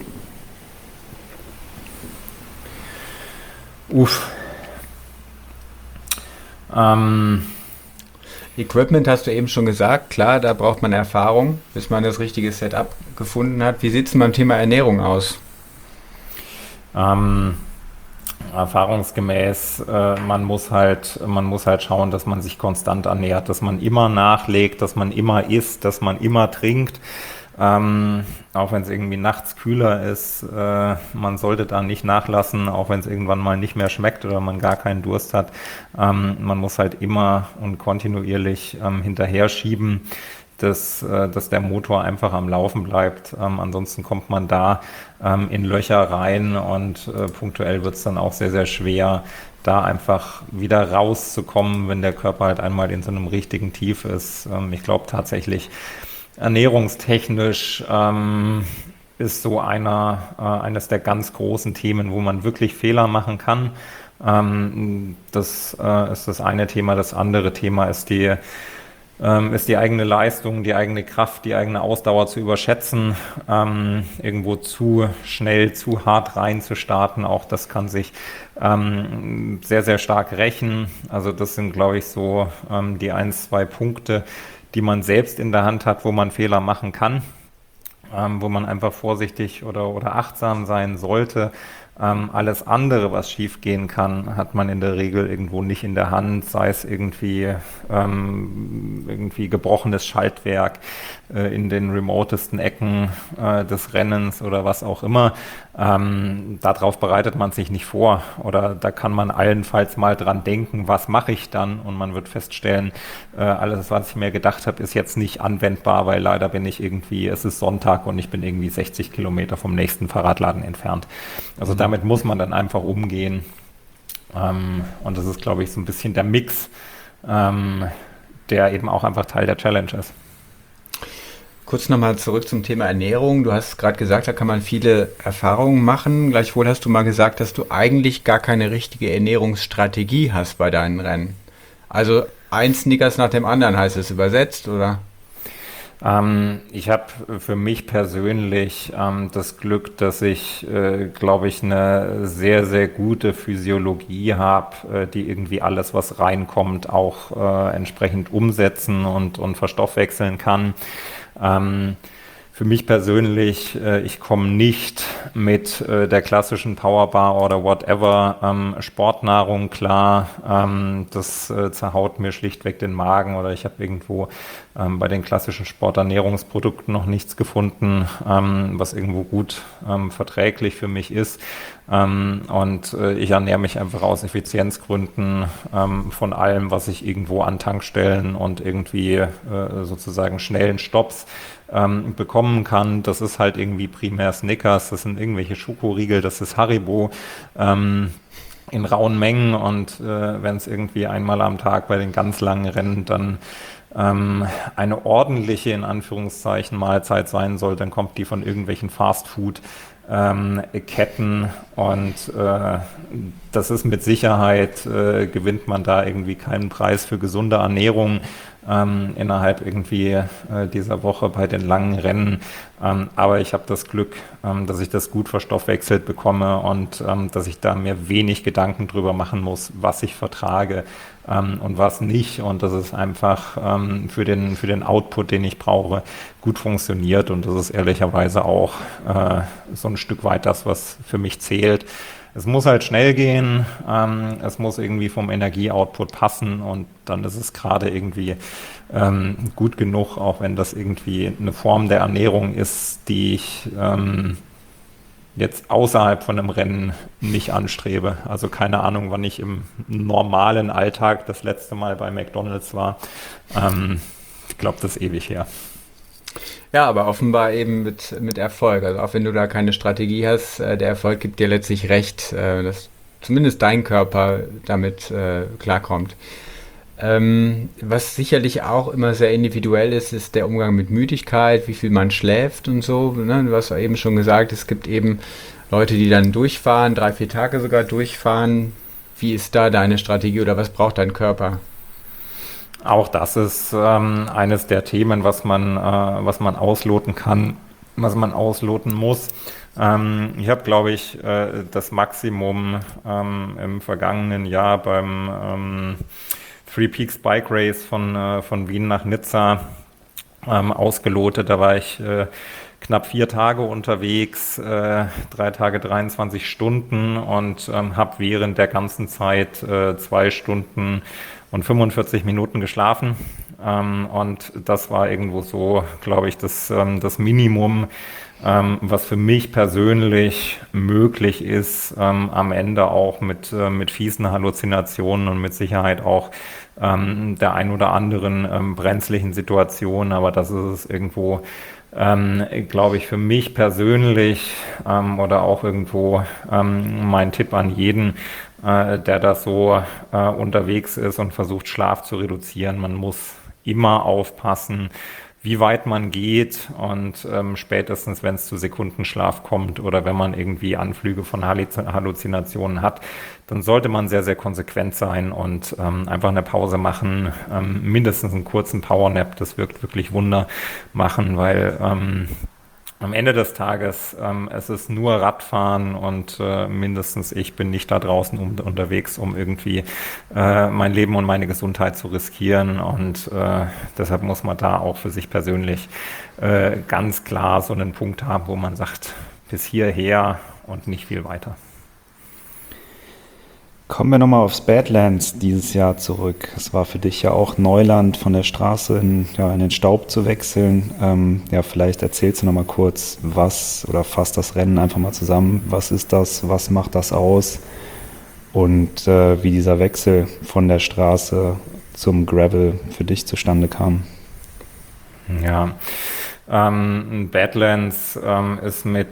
Equipment hast du eben schon gesagt. Klar, da braucht man Erfahrung, bis man das richtige Setup gefunden hat. Wie sieht es beim Thema Ernährung aus? Erfahrungsgemäß, man muss halt schauen, dass man sich konstant ernährt, dass man immer nachlegt, dass man immer isst, dass man immer trinkt. Auch wenn es irgendwie nachts kühler ist, man sollte da nicht nachlassen, auch wenn es irgendwann mal nicht mehr schmeckt oder man gar keinen Durst hat. Man muss halt immer und kontinuierlich hinterher schieben, dass der Motor einfach am Laufen bleibt. Ansonsten kommt man da in Löcher rein und punktuell wird es dann auch sehr, sehr schwer, da einfach wieder rauszukommen, wenn der Körper halt einmal in so einem richtigen Tief ist. Ich glaube tatsächlich, ernährungstechnisch ist so eines der ganz großen Themen, wo man wirklich Fehler machen kann. Das ist das eine Thema. Das andere Thema ist die eigene Leistung, die eigene Kraft, die eigene Ausdauer zu überschätzen, irgendwo zu schnell, zu hart reinzustarten. Auch das kann sich sehr, sehr stark rächen. Also das sind, glaube ich, so die 1-2 Punkte, die man selbst in der Hand hat, wo man Fehler machen kann, wo man einfach vorsichtig oder achtsam sein sollte. Alles andere, was schief gehen kann, hat man in der Regel irgendwo nicht in der Hand, sei es irgendwie gebrochenes Schaltwerk in den remotesten Ecken des Rennens oder was auch immer. Darauf bereitet man sich nicht vor oder da kann man allenfalls mal dran denken, was mache ich dann, und man wird feststellen, alles, was ich mir gedacht habe, ist jetzt nicht anwendbar, weil leider es ist Sonntag und ich bin irgendwie 60 Kilometer vom nächsten Fahrradladen entfernt. Also damit muss man dann einfach umgehen. Und das ist, glaube ich, so ein bisschen der Mix, der eben auch einfach Teil der Challenge ist. Kurz nochmal zurück zum Thema Ernährung. Du hast gerade gesagt, da kann man viele Erfahrungen machen. Gleichwohl hast du mal gesagt, dass du eigentlich gar keine richtige Ernährungsstrategie hast bei deinen Rennen. Also ein Snickers nach dem anderen heißt es übersetzt, oder? Ich habe für mich persönlich das Glück, dass ich, glaube ich, eine sehr, sehr gute Physiologie habe, die irgendwie alles, was reinkommt, auch entsprechend umsetzen und verstoffwechseln kann. Für mich persönlich, ich komme nicht mit der klassischen Powerbar oder whatever Sportnahrung klar. Das zerhaut mir schlichtweg den Magen, oder ich habe irgendwo bei den klassischen Sporternährungsprodukten noch nichts gefunden, was irgendwo gut verträglich für mich ist. Und ich ernähre mich einfach aus Effizienzgründen von allem, was ich irgendwo an Tankstellen und irgendwie sozusagen schnellen Stops bekommen kann. Das ist halt irgendwie primär Snickers, das sind irgendwelche Schokoriegel, das ist Haribo in rauen Mengen, und wenn es irgendwie einmal am Tag bei den ganz langen Rennen dann eine ordentliche, in Anführungszeichen, Mahlzeit sein soll, dann kommt die von irgendwelchen Fastfood-Ketten, und das ist mit Sicherheit, gewinnt man da irgendwie keinen Preis für gesunde Ernährung innerhalb irgendwie dieser Woche bei den langen Rennen. Aber ich habe das Glück, dass ich das gut verstoffwechselt bekomme und dass ich da mir wenig Gedanken drüber machen muss, was ich vertrage und was nicht. Und dass es einfach für den Output, den ich brauche, gut funktioniert. Und das ist ehrlicherweise auch so ein Stück weit das, was für mich zählt. Es muss halt schnell gehen, es muss irgendwie vom Energieoutput passen, und dann ist es gerade irgendwie gut genug, auch wenn das irgendwie eine Form der Ernährung ist, die ich jetzt außerhalb von einem Rennen nicht anstrebe. Also keine Ahnung, wann ich im normalen Alltag das letzte Mal bei McDonald's war. Ich glaube, das ist ewig her. Ja, aber offenbar eben mit Erfolg. Also auch wenn du da keine Strategie hast, der Erfolg gibt dir letztlich recht, dass zumindest dein Körper damit klarkommt. Was sicherlich auch immer sehr individuell ist, ist der Umgang mit Müdigkeit, wie viel man schläft und so. Ne? Du hast ja eben schon gesagt, es gibt eben Leute, die dann durchfahren, 3, 4 Tage sogar durchfahren. Wie ist da deine Strategie oder was braucht dein Körper? Auch das ist eines der Themen, was man ausloten kann, was man ausloten muss. Ich habe, glaube ich, das Maximum im vergangenen Jahr beim Three Peaks Bike Race von Wien nach Nizza ausgelotet. Da war ich knapp 4 Tage unterwegs, 3 Tage 23 Stunden und habe während der ganzen Zeit 2 Stunden und 45 Minuten geschlafen. Und das war irgendwo so, glaube ich, das Minimum, was für mich persönlich möglich ist, am Ende auch mit fiesen Halluzinationen und mit Sicherheit auch der ein oder anderen brenzlichen Situation. Aber das ist es irgendwo, glaube ich, für mich persönlich oder auch irgendwo mein Tipp an jeden, der da so unterwegs ist und versucht, Schlaf zu reduzieren. Man muss immer aufpassen, wie weit man geht und spätestens, wenn es zu Sekundenschlaf kommt oder wenn man irgendwie Anflüge von Halluzinationen hat, dann sollte man sehr, sehr konsequent sein und einfach eine Pause machen, mindestens einen kurzen Powernap, das wirkt wirklich Wunder machen, weil am Ende des Tages, es ist nur Radfahren und mindestens ich bin nicht da draußen unterwegs, um irgendwie mein Leben und meine Gesundheit zu riskieren und deshalb muss man da auch für sich persönlich ganz klar so einen Punkt haben, wo man sagt, bis hierher und nicht viel weiter. Kommen wir nochmal aufs Badlands dieses Jahr zurück. Es war für dich ja auch Neuland, von der Straße in den Staub zu wechseln. Vielleicht erzählst du nochmal kurz, was oder fasst das Rennen einfach mal zusammen. Was ist das? Was macht das aus? Und wie dieser Wechsel von der Straße zum Gravel für dich zustande kam. Ja, Badlands ist mit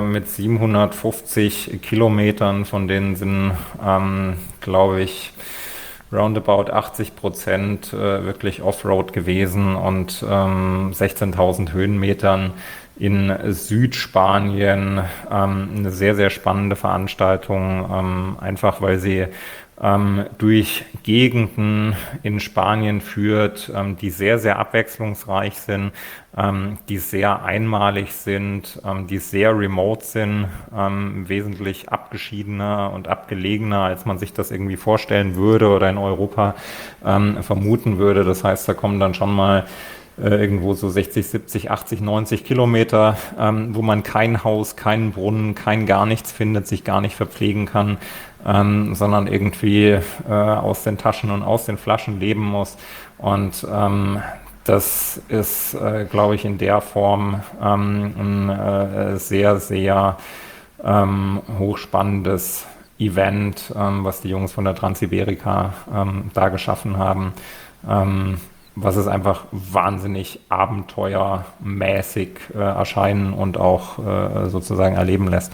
750 Kilometern, von denen sind, glaube ich, roundabout 80% wirklich Offroad gewesen und 16.000 Höhenmetern in Südspanien. Eine sehr, sehr spannende Veranstaltung, einfach weil sie durch Gegenden in Spanien führt, die sehr, sehr abwechslungsreich sind, die sehr einmalig sind, die sehr remote sind, wesentlich abgeschiedener und abgelegener, als man sich das irgendwie vorstellen würde oder in Europa vermuten würde. Das heißt, da kommen dann schon mal irgendwo so 60, 70, 80, 90 Kilometer, wo man kein Haus, keinen Brunnen, kein gar nichts findet, sich gar nicht verpflegen kann, sondern irgendwie aus den Taschen und aus den Flaschen leben muss. Und das ist, glaube ich, in der Form ein sehr, sehr hochspannendes Event, was die Jungs von der Transiberica da geschaffen haben. Was es einfach wahnsinnig abenteuermäßig erscheinen und auch sozusagen erleben lässt.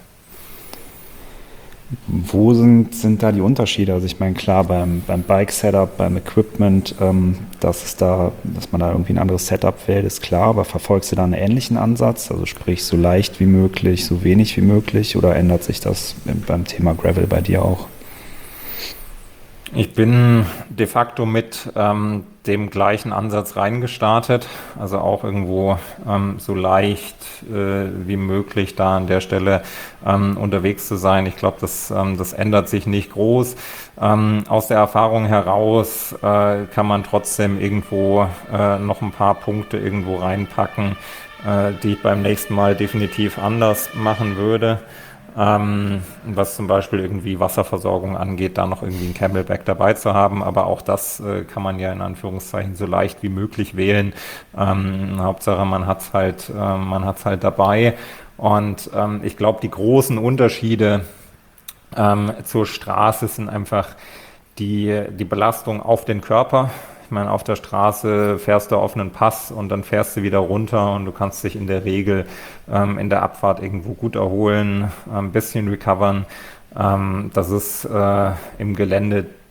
Wo sind da die Unterschiede? Also ich meine, klar, beim Bike-Setup, beim Equipment, dass man da irgendwie ein anderes Setup wählt, ist klar, aber verfolgst du da einen ähnlichen Ansatz? Also sprich, so leicht wie möglich, so wenig wie möglich, oder ändert sich das beim Thema Gravel bei dir auch? Ich bin de facto mit dem gleichen Ansatz reingestartet, also auch irgendwo so leicht wie möglich da an der Stelle unterwegs zu sein. Ich glaube, das ändert sich nicht groß. Aus der Erfahrung heraus kann man trotzdem irgendwo noch ein paar Punkte irgendwo reinpacken, die ich beim nächsten Mal definitiv anders machen würde. Was zum Beispiel irgendwie Wasserversorgung angeht, da noch irgendwie ein Camelback dabei zu haben, aber auch das kann man ja in Anführungszeichen so leicht wie möglich wählen. Hauptsache man hat's halt dabei. Und ich glaube, die großen Unterschiede zur Straße sind einfach die Belastung auf den Körper. Ich meine, auf der Straße fährst du auf einen Pass und dann fährst du wieder runter und du kannst dich in der Regel in der Abfahrt irgendwo gut erholen, ein bisschen recovern. Das ist im Gelände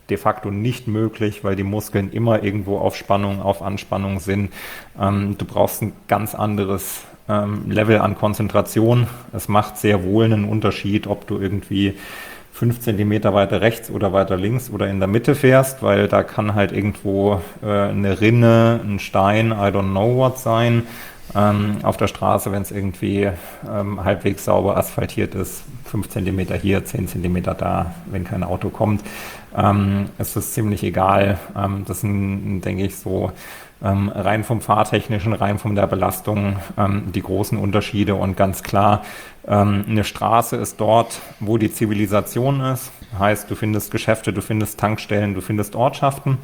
de facto nicht möglich, weil die Muskeln immer irgendwo auf Spannung, auf Anspannung sind. Du brauchst ein ganz anderes Level an Konzentration. Es macht sehr wohl einen Unterschied, ob du irgendwie 5 Zentimeter weiter rechts oder weiter links oder in der Mitte fährst, weil da kann halt irgendwo eine Rinne, ein Stein, I don't know what sein. Auf der Straße, wenn es irgendwie halbwegs sauber asphaltiert ist, 5 Zentimeter hier, 10 Zentimeter da, wenn kein Auto kommt, ist es ziemlich egal. Das sind, denke ich, so rein vom Fahrtechnischen, rein von der Belastung die großen Unterschiede. Und ganz klar, eine Straße ist dort, wo die Zivilisation ist. Heißt, du findest Geschäfte, du findest Tankstellen, du findest Ortschaften.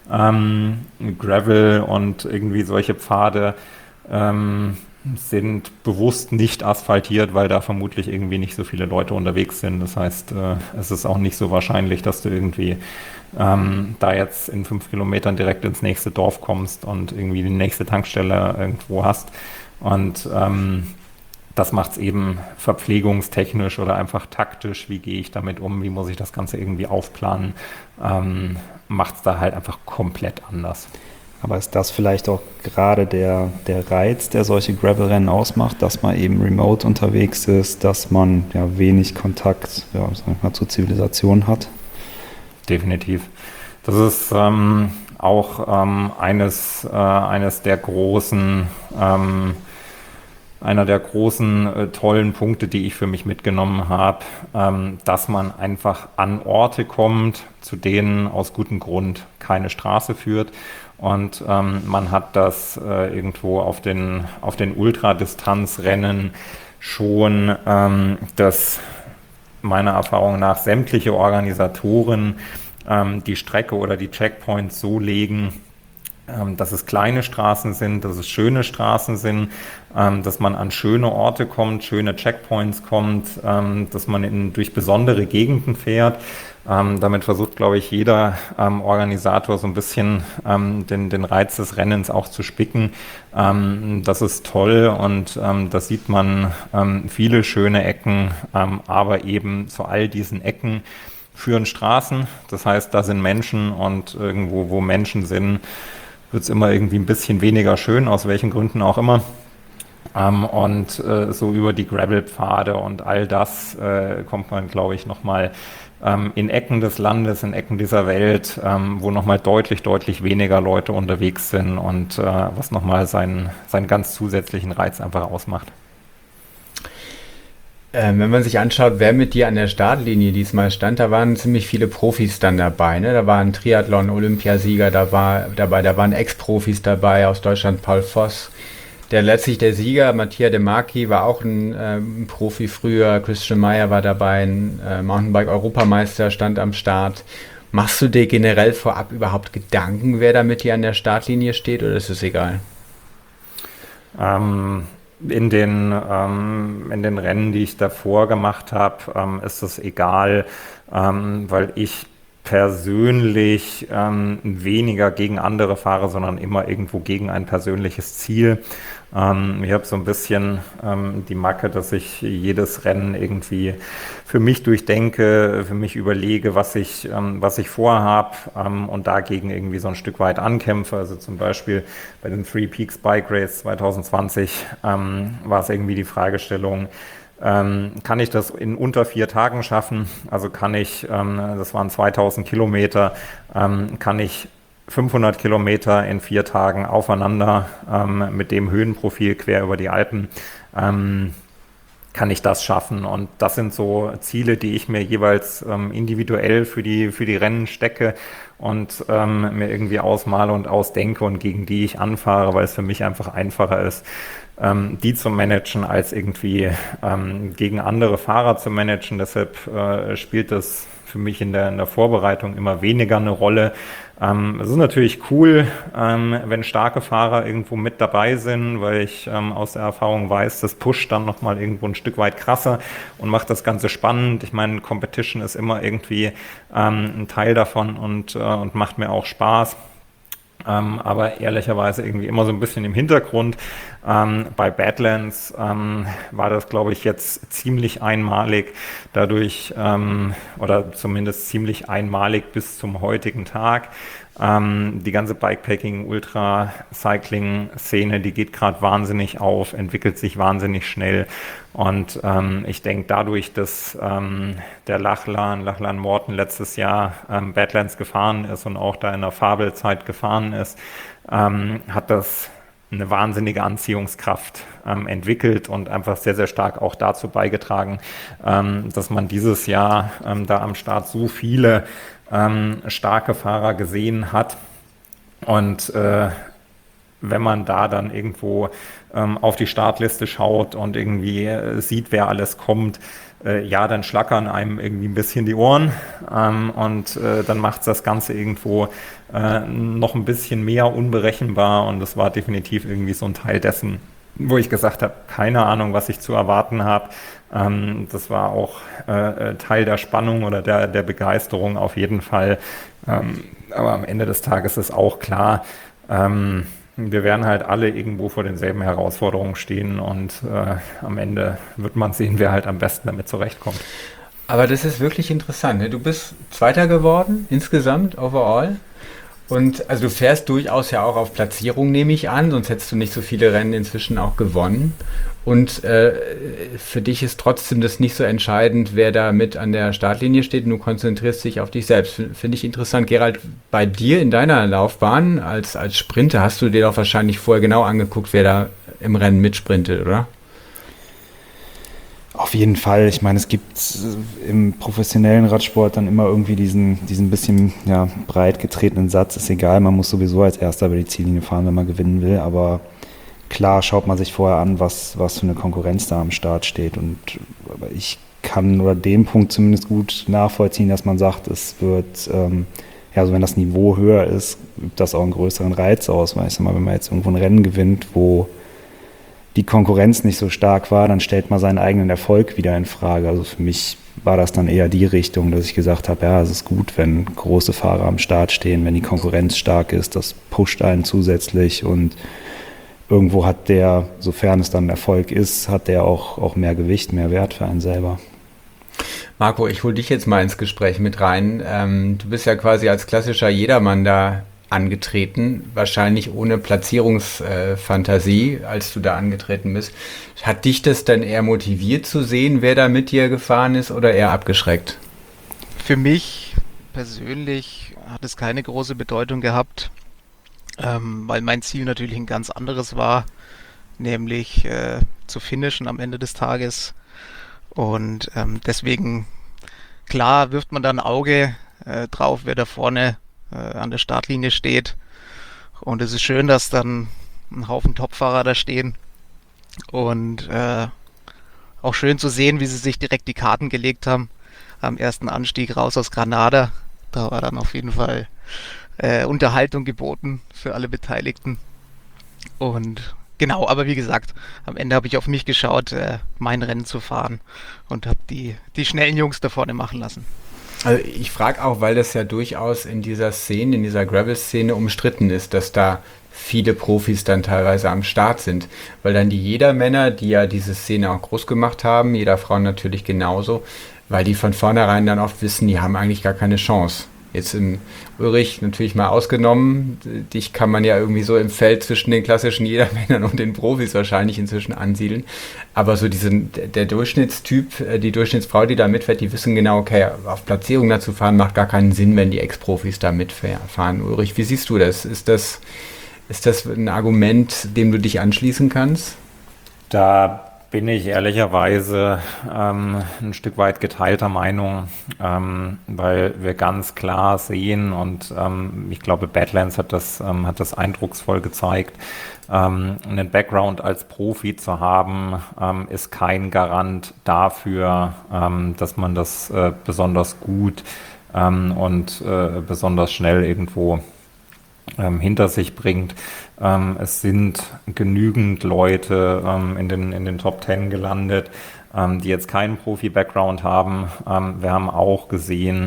Gravel und irgendwie solche Pfade sind bewusst nicht asphaltiert, weil da vermutlich irgendwie nicht so viele Leute unterwegs sind. Das heißt, es ist auch nicht so wahrscheinlich, dass du irgendwie da jetzt in 5 Kilometern direkt ins nächste Dorf kommst und irgendwie die nächste Tankstelle irgendwo hast. Und das macht es eben verpflegungstechnisch oder einfach taktisch. Wie gehe ich damit um? Wie muss ich das Ganze irgendwie aufplanen? Macht es da halt einfach komplett anders. Aber ist das vielleicht auch gerade der Reiz, der solche Gravel-Rennen ausmacht, dass man eben remote unterwegs ist, dass man ja wenig Kontakt sag ich mal, zur Zivilisation hat? Definitiv. Das ist auch eines der großen einer der großen tollen Punkte, die ich für mich mitgenommen habe, dass man einfach an Orte kommt, zu denen aus gutem Grund keine Straße führt. Und man hat das irgendwo auf den Ultradistanzrennen schon, dass meiner Erfahrung nach sämtliche Organisatoren die Strecke oder die Checkpoints so legen, dass es kleine Straßen sind, dass es schöne Straßen sind, dass man an schöne Orte kommt, schöne Checkpoints kommt, dass man durch besondere Gegenden fährt. Damit versucht, glaube ich, jeder Organisator so ein bisschen den Reiz des Rennens auch zu spicken. Das ist toll und da sieht man viele schöne Ecken, aber eben zu all diesen Ecken führen Straßen. Das heißt, da sind Menschen und irgendwo, wo Menschen sind, wird es immer irgendwie ein bisschen weniger schön, aus welchen Gründen auch immer. Und so über die Gravelpfade und all das kommt man, glaube ich, nochmal in Ecken des Landes, in Ecken dieser Welt, wo nochmal deutlich weniger Leute unterwegs sind und was nochmal seinen ganz zusätzlichen Reiz einfach ausmacht. Wenn man sich anschaut, wer mit dir an der Startlinie diesmal stand, da waren ziemlich viele Profis dann dabei. Ne? Da war ein Triathlon-Olympiasieger dabei, da waren Ex-Profis dabei aus Deutschland, Paul Voss. Der Sieger, Mattia De Marchi, war auch ein Profi früher. Christian Meyer war dabei, ein Mountainbike-Europameister stand am Start. Machst du dir generell vorab überhaupt Gedanken, wer da mit dir an der Startlinie steht, oder ist es egal? In den Rennen, die ich davor gemacht habe, ist es egal, weil ich persönlich weniger gegen andere fahre, sondern immer irgendwo gegen ein persönliches Ziel. Ich habe so ein bisschen die Macke, dass ich jedes Rennen irgendwie für mich durchdenke, für mich überlege, was ich vorhabe und dagegen irgendwie so ein Stück weit ankämpfe. Also zum Beispiel bei den Three Peaks Bike Race 2020 war es irgendwie die Fragestellung, kann ich das in unter 4 Tagen schaffen? Also kann ich, das waren 2000 Kilometer, kann ich 500 Kilometer in 4 Tagen aufeinander mit dem Höhenprofil quer über die Alpen, kann ich das schaffen? Und das sind so Ziele, die ich mir jeweils individuell für die Rennen stecke und mir irgendwie ausmale und ausdenke und gegen die ich anfahre, weil es für mich einfach einfacher ist, die zu managen, als irgendwie gegen andere Fahrer zu managen. Deshalb spielt das für mich in der Vorbereitung immer weniger eine Rolle. Es ist natürlich cool, wenn starke Fahrer irgendwo mit dabei sind, weil ich aus der Erfahrung weiß, das pusht dann nochmal irgendwo ein Stück weit krasser und macht das Ganze spannend. Ich meine, Competition ist immer irgendwie ein Teil davon und macht mir auch Spaß. aber ehrlicherweise irgendwie immer so ein bisschen im Hintergrund. Bei Badlands war das, glaube ich, jetzt ziemlich einmalig dadurch, oder zumindest ziemlich einmalig bis zum heutigen Tag. Die ganze Bikepacking, Ultra-Cycling-Szene, die geht gerade wahnsinnig auf, entwickelt sich wahnsinnig schnell. Und ich denke, dadurch, dass der Lachlan Morton letztes Jahr Badlands gefahren ist und auch da in der Fabelzeit gefahren ist, hat das eine wahnsinnige Anziehungskraft entwickelt und einfach sehr, sehr stark auch dazu beigetragen, dass man dieses Jahr da am Start so viele starke Fahrer gesehen hat. Und wenn man da dann irgendwo auf die Startliste schaut und irgendwie sieht, wer alles kommt, dann schlackern einem irgendwie ein bisschen die Ohren und dann macht es das Ganze irgendwo noch ein bisschen mehr unberechenbar, und das war definitiv irgendwie so ein Teil dessen, wo ich gesagt habe, keine Ahnung, was ich zu erwarten habe. Das war auch Teil der Spannung oder der Begeisterung auf jeden Fall. Aber am Ende des Tages ist auch klar, wir werden halt alle irgendwo vor denselben Herausforderungen stehen, und am Ende wird man sehen, wer halt am besten damit zurechtkommt. Aber das ist wirklich interessant. Ne? Du bist Zweiter geworden, insgesamt, overall. Und also du fährst durchaus ja auch auf Platzierung, nehme ich an, sonst hättest du nicht so viele Rennen inzwischen auch gewonnen. Und für dich ist trotzdem das nicht so entscheidend, wer da mit an der Startlinie steht, und du konzentrierst dich auf dich selbst. Finde ich interessant. Gerald, bei dir in deiner Laufbahn als Sprinter hast du dir doch wahrscheinlich vorher genau angeguckt, wer da im Rennen mitsprintet, oder? Auf jeden Fall. Ich meine, es gibt im professionellen Radsport dann immer irgendwie diesen bisschen breit getretenen Satz, ist egal, man muss sowieso als Erster über die Ziellinie fahren, wenn man gewinnen will. Aber klar schaut man sich vorher an, was für eine Konkurrenz da am Start steht. Und ich kann oder den Punkt zumindest gut nachvollziehen, dass man sagt, es wird, also wenn das Niveau höher ist, übt das auch einen größeren Reiz aus. Weil ich sag mal, wenn man jetzt irgendwo ein Rennen gewinnt, wo die Konkurrenz nicht so stark war, dann stellt man seinen eigenen Erfolg wieder in Frage. Also für mich war das dann eher die Richtung, dass ich gesagt habe, ja, es ist gut, wenn große Fahrer am Start stehen, wenn die Konkurrenz stark ist, das pusht einen zusätzlich, und irgendwo hat der, sofern es dann ein Erfolg ist, hat der auch mehr Gewicht, mehr Wert für einen selber. Marco, ich hole dich jetzt mal ins Gespräch mit rein. Du bist ja quasi als klassischer Jedermann da angetreten, wahrscheinlich ohne Platzierungsfantasie, als du da angetreten bist. Hat dich das dann eher motiviert zu sehen, wer da mit dir gefahren ist, oder eher abgeschreckt? Für mich persönlich hat es keine große Bedeutung gehabt, weil mein Ziel natürlich ein ganz anderes war, nämlich zu finishen am Ende des Tages. Und deswegen, klar, wirft man da ein Auge drauf, wer da vorne an der Startlinie steht. Und es ist schön, dass dann ein Haufen Topfahrer da stehen. Und auch schön zu sehen, wie sie sich direkt die Karten gelegt haben am ersten Anstieg raus aus Granada. Da war dann auf jeden Fall Unterhaltung geboten für alle Beteiligten. Und genau, aber wie gesagt, am Ende habe ich auf mich geschaut, mein Rennen zu fahren, und habe die schnellen Jungs da vorne machen lassen. Also ich frage auch, weil das ja durchaus in dieser Szene, in dieser Gravel-Szene umstritten ist, dass da viele Profis dann teilweise am Start sind. Weil dann die Jedermänner, die ja diese Szene auch groß gemacht haben, jeder Frau natürlich genauso, weil die von vornherein dann oft wissen, die haben eigentlich gar keine Chance. Jetzt im Ulrich natürlich mal ausgenommen, dich kann man ja irgendwie so im Feld zwischen den klassischen Jedermännern und den Profis wahrscheinlich inzwischen ansiedeln. Aber so der Durchschnittstyp, die Durchschnittsfrau, die da mitfährt, die wissen genau, okay, auf Platzierung da zu fahren, macht gar keinen Sinn, wenn die Ex-Profis da mitfahren. Ulrich, wie siehst du das? Ist das ein Argument, dem du dich anschließen kannst? Da bin ich ehrlicherweise ein Stück weit geteilter Meinung, weil wir ganz klar sehen, und ich glaube, Badlands hat das eindrucksvoll gezeigt, einen Background als Profi zu haben, ist kein Garant dafür, dass man das besonders gut und besonders schnell irgendwo hinter sich bringt. Es sind genügend Leute in den Top 10 gelandet, die jetzt keinen Profi-Background haben. Wir haben auch gesehen,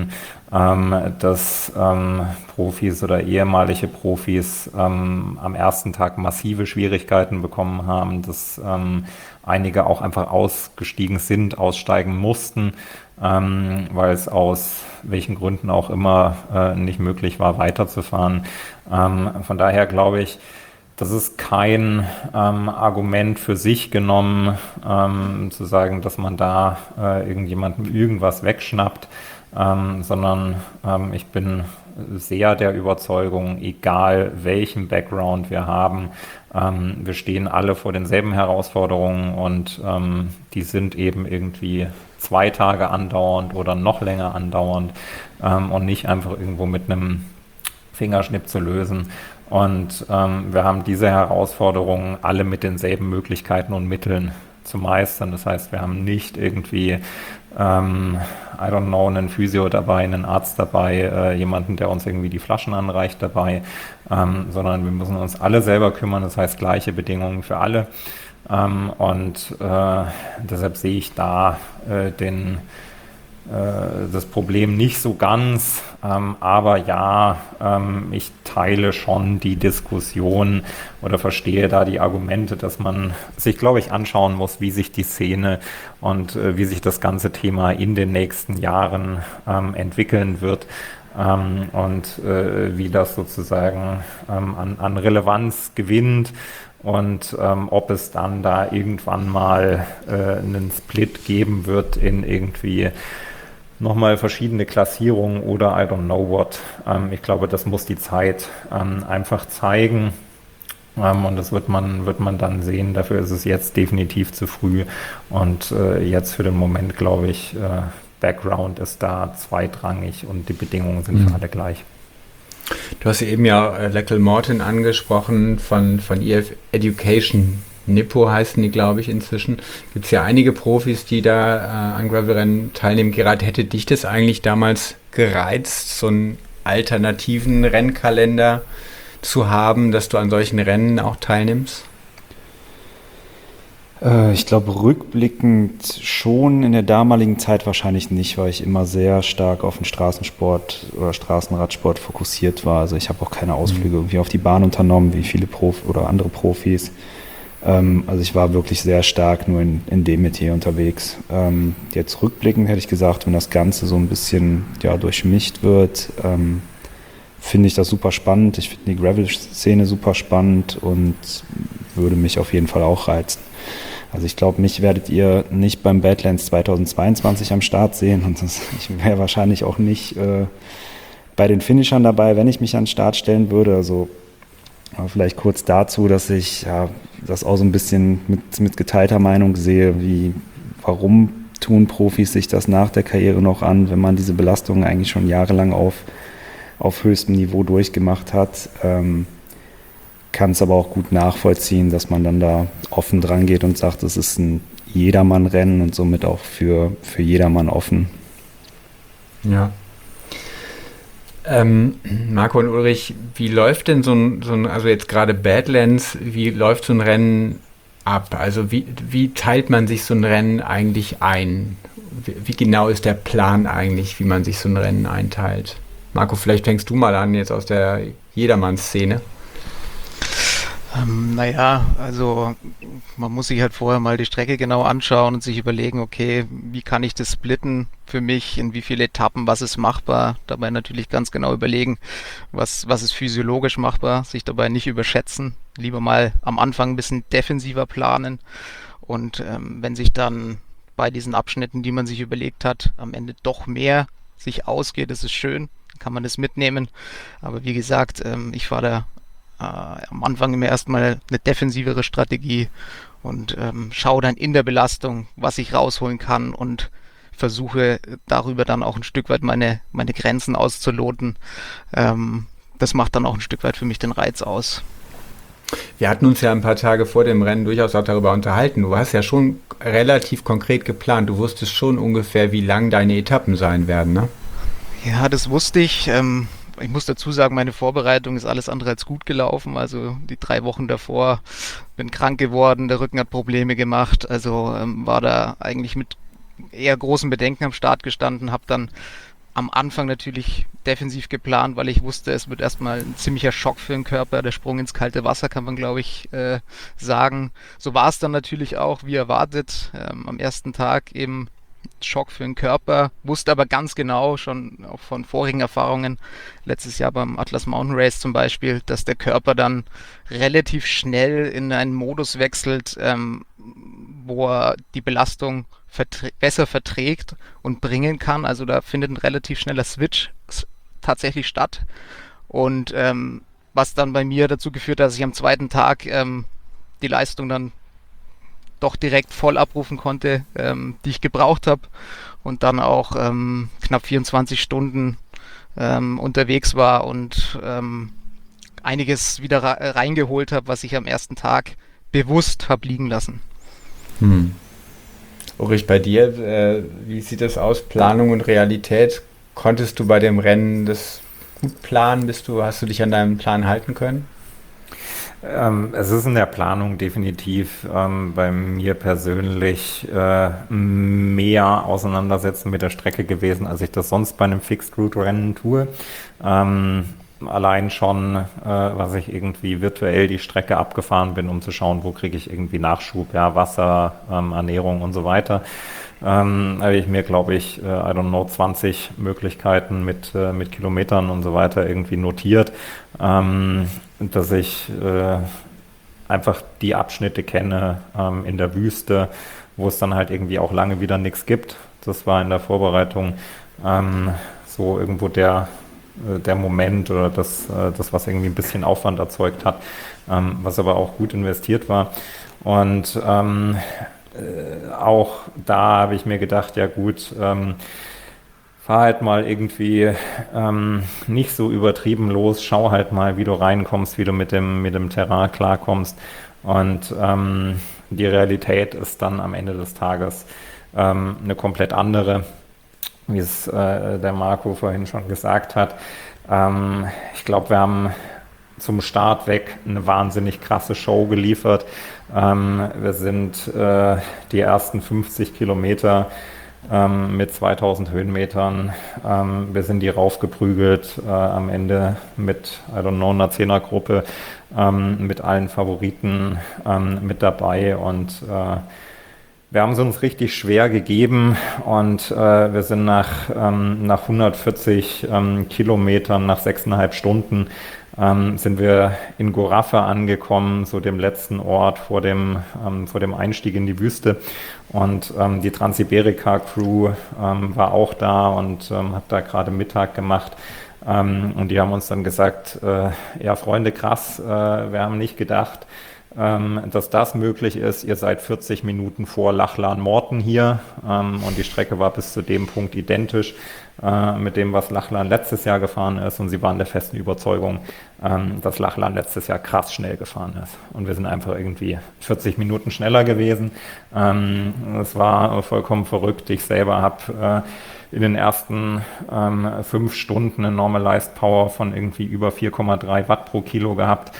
dass Profis oder ehemalige Profis am ersten Tag massive Schwierigkeiten bekommen haben, dass einige auch einfach ausgestiegen sind, aussteigen mussten, weil es aus welchen Gründen auch immer nicht möglich war, weiterzufahren. Von daher glaube ich, das ist kein Argument für sich genommen, zu sagen, dass man da irgendjemandem irgendwas wegschnappt, sondern ich bin sehr der Überzeugung, egal welchen Background wir haben, wir stehen alle vor denselben Herausforderungen und die sind eben irgendwie 2 Tage andauernd oder noch länger andauernd und nicht einfach irgendwo mit einem Fingerschnipp zu lösen. Und wir haben diese Herausforderungen alle mit denselben Möglichkeiten und Mitteln zu meistern. Das heißt, wir haben nicht irgendwie, einen Physio dabei, einen Arzt dabei, jemanden, der uns irgendwie die Flaschen anreicht dabei, sondern wir müssen uns alle selber kümmern. Das heißt, gleiche Bedingungen für alle. Deshalb sehe ich da das Problem nicht so ganz, aber ja, ich teile schon die Diskussion oder verstehe da die Argumente, dass man sich, glaube ich, anschauen muss, wie sich die Szene und wie sich das ganze Thema in den nächsten Jahren entwickeln wird. Wie das sozusagen an Relevanz gewinnt und ob es dann da irgendwann mal einen Split geben wird in irgendwie nochmal verschiedene Klassierungen oder I don't know what. Ich glaube, das muss die Zeit einfach zeigen. Und das wird man dann sehen. Dafür ist es jetzt definitiv zu früh. Und jetzt für den Moment, glaube ich, Background ist da zweitrangig und die Bedingungen sind für alle gleich. Du hast eben ja Lachlan Morton angesprochen von EF Education. Nippo heißen die, glaube ich, inzwischen. Gibt es ja einige Profis, die da an Gravelrennen teilnehmen. Gerhard, hätte dich das eigentlich damals gereizt, so einen alternativen Rennkalender zu haben, dass du an solchen Rennen auch teilnimmst? Ich glaube, rückblickend schon, in der damaligen Zeit wahrscheinlich nicht, weil ich immer sehr stark auf den Straßensport oder Straßenradsport fokussiert war. Also ich habe auch keine Ausflüge irgendwie auf die Bahn unternommen, wie viele oder andere Profis. Also ich war wirklich sehr stark nur in dem Metier unterwegs. Jetzt rückblickend hätte ich gesagt, wenn das Ganze so ein bisschen durchmischt wird, finde ich das super spannend. Ich finde die Gravel-Szene super spannend und würde mich auf jeden Fall auch reizen. Also ich glaube, mich werdet ihr nicht beim Badlands 2022 am Start sehen und ich wäre wahrscheinlich auch nicht bei den Finishern dabei, wenn ich mich an den Start stellen würde. Also aber vielleicht kurz dazu, dass ich das auch so ein bisschen mit geteilter Meinung sehe, warum tun Profis sich das nach der Karriere noch an, wenn man diese Belastungen eigentlich schon jahrelang auf höchstem Niveau durchgemacht hat. Kann es aber auch gut nachvollziehen, dass man dann da offen dran geht und sagt, es ist ein Jedermann-Rennen und somit auch für jedermann offen. Ja. Marco und Ulrich, wie läuft denn so ein, also jetzt gerade Badlands, wie läuft so ein Rennen ab? Also wie teilt man sich so ein Rennen eigentlich ein? Wie genau ist der Plan eigentlich, wie man sich so ein Rennen einteilt? Marco, vielleicht fängst du mal an, jetzt aus der Jedermann-Szene. Also man muss sich halt vorher mal die Strecke genau anschauen und sich überlegen, okay, wie kann ich das splitten für mich, in wie viele Etappen, was ist machbar, dabei natürlich ganz genau überlegen, was ist physiologisch machbar, sich dabei nicht überschätzen, lieber mal am Anfang ein bisschen defensiver planen und wenn sich dann bei diesen Abschnitten, die man sich überlegt hat, am Ende doch mehr sich ausgeht, das ist schön, kann man das mitnehmen, aber wie gesagt, ich fahre da am Anfang immer erstmal eine defensivere Strategie und schaue dann in der Belastung, was ich rausholen kann und versuche darüber dann auch ein Stück weit meine Grenzen auszuloten. Das macht dann auch ein Stück weit für mich den Reiz aus. Wir hatten uns ja ein paar Tage vor dem Rennen durchaus auch darüber unterhalten. Du hast ja schon relativ konkret geplant. Du wusstest schon ungefähr, wie lang deine Etappen sein werden, ne? Ja, das wusste ich. Ich muss dazu sagen, meine Vorbereitung ist alles andere als gut gelaufen. Also die 3 Wochen davor bin krank geworden, der Rücken hat Probleme gemacht. Also war da eigentlich mit eher großen Bedenken am Start gestanden, habe dann am Anfang natürlich defensiv geplant, weil ich wusste, es wird erstmal ein ziemlicher Schock für den Körper. Der Sprung ins kalte Wasser kann man, glaube ich, sagen. So war es dann natürlich auch, wie erwartet. Am ersten Tag eben Schock für den Körper, wusste aber ganz genau, schon auch von vorigen Erfahrungen, letztes Jahr beim Atlas Mountain Race zum Beispiel, dass der Körper dann relativ schnell in einen Modus wechselt, wo er die Belastung besser verträgt und bringen kann. Also da findet ein relativ schneller Switch tatsächlich statt. Und was dann bei mir dazu geführt hat, dass ich am zweiten Tag die Leistung dann doch direkt voll abrufen konnte, die ich gebraucht habe und dann auch knapp 24 Stunden unterwegs war und einiges wieder reingeholt habe, was ich am ersten Tag bewusst habe liegen lassen. Ulrich, bei dir, wie sieht das aus? Planung und Realität? Konntest du bei dem Rennen das gut planen? Hast du dich an deinem Plan halten können? Es ist in der Planung definitiv bei mir persönlich mehr Auseinandersetzen mit der Strecke gewesen, als ich das sonst bei einem Fixed-Route-Rennen tue. Allein schon, was ich irgendwie virtuell die Strecke abgefahren bin, um zu schauen, wo kriege ich irgendwie Nachschub, ja, Wasser, Ernährung und so weiter. Habe ich mir, glaube ich, 20 Möglichkeiten mit Kilometern und so weiter irgendwie notiert, dass ich einfach die Abschnitte kenne in der Wüste, wo es dann halt irgendwie auch lange wieder nichts gibt. Das war in der Vorbereitung so irgendwo der Moment oder das, was irgendwie ein bisschen Aufwand erzeugt hat, was aber auch gut investiert war. Und auch da habe ich mir gedacht, ja gut, fahr halt mal irgendwie nicht so übertrieben los, schau halt mal, wie du reinkommst, wie du mit dem Terrain klarkommst. Und die Realität ist dann am Ende des Tages eine komplett andere, wie es der Marco vorhin schon gesagt hat. Ich glaube, wir haben zum Start weg eine wahnsinnig krasse Show geliefert. Wir sind die ersten 50 Kilometer mit 2000 Höhenmetern. Wir sind die raufgeprügelt, am Ende mit, einer 10er-Gruppe, mit allen Favoriten mit dabei und wir haben es uns richtig schwer gegeben und wir sind nach 140 Kilometern, nach 6,5 Stunden, sind wir in Gorafe angekommen, so dem letzten Ort vor dem Einstieg in die Wüste. Und die Transsiberica-Crew war auch da und hat da gerade Mittag gemacht. Und die haben uns dann gesagt, ja Freunde, krass, wir haben nicht gedacht, dass das möglich ist. Ihr seid 40 Minuten vor Lachlan-Morten hier und die Strecke war bis zu dem Punkt identisch mit dem, was Lachlan letztes Jahr gefahren ist und sie waren der festen Überzeugung, dass Lachlan letztes Jahr krass schnell gefahren ist und wir sind einfach irgendwie 40 Minuten schneller gewesen. Das war vollkommen verrückt. Ich selber habe in den ersten 5 Stunden eine Normalized Power von irgendwie über 4,3 Watt pro Kilo gehabt.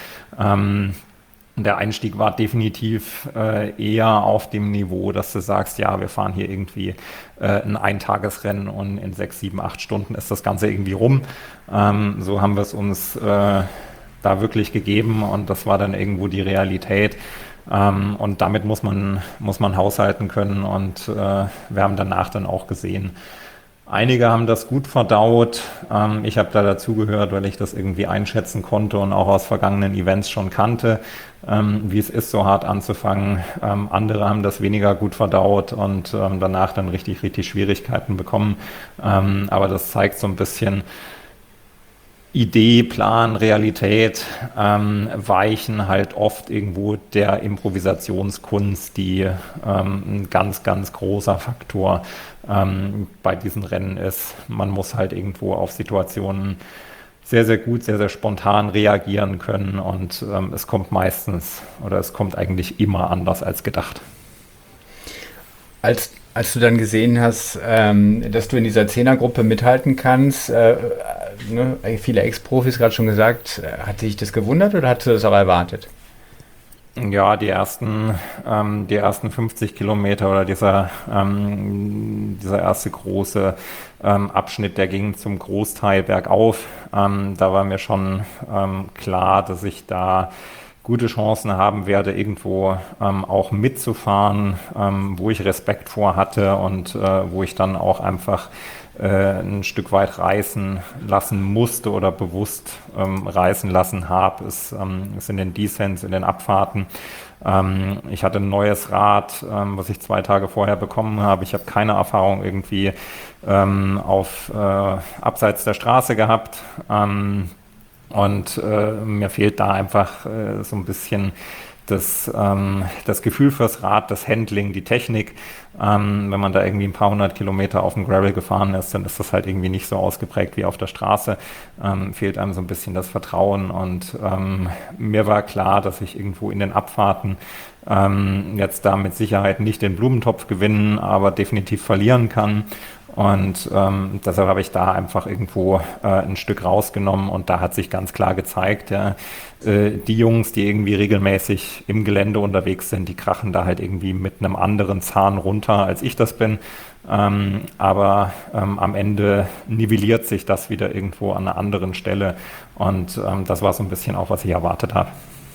Der Einstieg war definitiv eher auf dem Niveau, dass du sagst, ja, wir fahren hier irgendwie ein Eintagesrennen und in 6, 7, 8 Stunden ist das Ganze irgendwie rum. So haben wir es uns da wirklich gegeben und das war dann irgendwo die Realität. Und damit muss man haushalten können und wir haben danach dann auch gesehen, einige haben das gut verdaut. Ich habe da dazugehört, weil ich das irgendwie einschätzen konnte und auch aus vergangenen Events schon kannte, wie es ist, so hart anzufangen. Andere haben das weniger gut verdaut und danach dann richtig, richtig Schwierigkeiten bekommen. Aber das zeigt so ein bisschen, Idee, Plan, Realität weichen halt oft irgendwo der Improvisationskunst, die ein ganz, ganz großer Faktor bei diesen Rennen ist. Man muss halt irgendwo auf Situationen sehr, sehr gut, sehr, sehr spontan reagieren können und es kommt meistens oder es kommt eigentlich immer anders als gedacht. Als du dann gesehen hast, dass du in dieser Zehnergruppe mithalten kannst, viele Ex-Profis gerade schon gesagt, hat dich das gewundert oder hast du das auch erwartet? Ja, die ersten 50 Kilometer oder dieser erste große Abschnitt, der ging zum Großteil bergauf. Da war mir schon klar, dass ich da gute Chancen haben werde, irgendwo auch mitzufahren, wo ich Respekt vor hatte und wo ich dann auch einfach ein Stück weit reißen lassen musste oder bewusst reißen lassen habe, ist in den Descents, in den Abfahrten. Ich hatte ein neues Rad, was ich 2 Tage vorher bekommen habe. Ich habe keine Erfahrung irgendwie abseits der Straße gehabt. Und mir fehlt da einfach so ein bisschen das Gefühl fürs Rad, das Handling, die Technik. Wenn man da irgendwie ein paar 100 Kilometer auf dem Gravel gefahren ist, dann ist das halt irgendwie nicht so ausgeprägt wie auf der Straße. Fehlt einem so ein bisschen das Vertrauen. Und mir war klar, dass ich irgendwo in den Abfahrten jetzt da mit Sicherheit nicht den Blumentopf gewinnen, aber definitiv verlieren kann. Und deshalb habe ich da einfach irgendwo ein Stück rausgenommen und da hat sich ganz klar gezeigt, ja, die Jungs, die irgendwie regelmäßig im Gelände unterwegs sind, die krachen da halt irgendwie mit einem anderen Zahn runter, als ich das bin. Aber am Ende nivelliert sich das wieder irgendwo an einer anderen Stelle und das war so ein bisschen auch, was ich erwartet habe.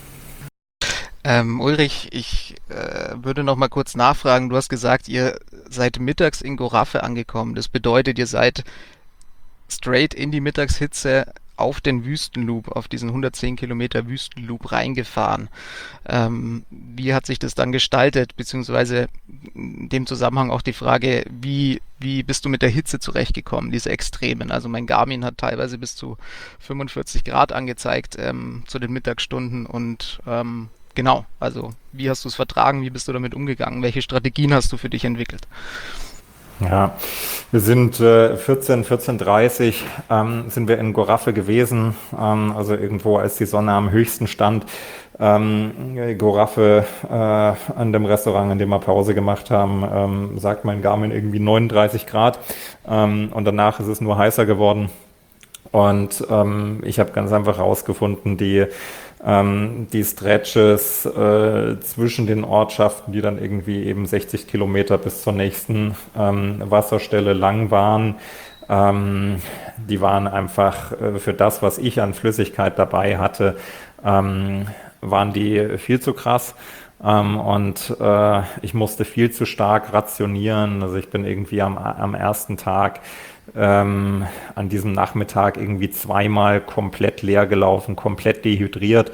Ulrich, ich würde noch mal kurz nachfragen. Du hast gesagt, ihr seid mittags in Gorafe angekommen. Das bedeutet, ihr seid straight in die Mittagshitze auf den Wüstenloop, auf diesen 110 Kilometer Wüstenloop reingefahren. Wie hat sich das dann gestaltet? Beziehungsweise in dem Zusammenhang auch die Frage, wie bist du mit der Hitze zurechtgekommen, diese Extremen? Also mein Garmin hat teilweise bis zu 45 Grad angezeigt zu den Mittagsstunden und genau, also wie hast du es vertragen, wie bist du damit umgegangen, welche Strategien hast du für dich entwickelt? Ja, wir sind 14:30 sind wir in Gorafe gewesen, also irgendwo als die Sonne am höchsten stand. Gorafe an dem Restaurant, in dem wir Pause gemacht haben, sagt mein Garmin irgendwie 39 Grad und danach ist es nur heißer geworden. Und ich habe ganz einfach rausgefunden, die Stretches zwischen den Ortschaften, die dann irgendwie eben 60 Kilometer bis zur nächsten Wasserstelle lang waren, die waren einfach für das, was ich an Flüssigkeit dabei hatte, waren die viel zu krass. Und ich musste viel zu stark rationieren. Also ich bin irgendwie am ersten Tag an diesem Nachmittag irgendwie 2-mal komplett leer gelaufen, komplett dehydriert.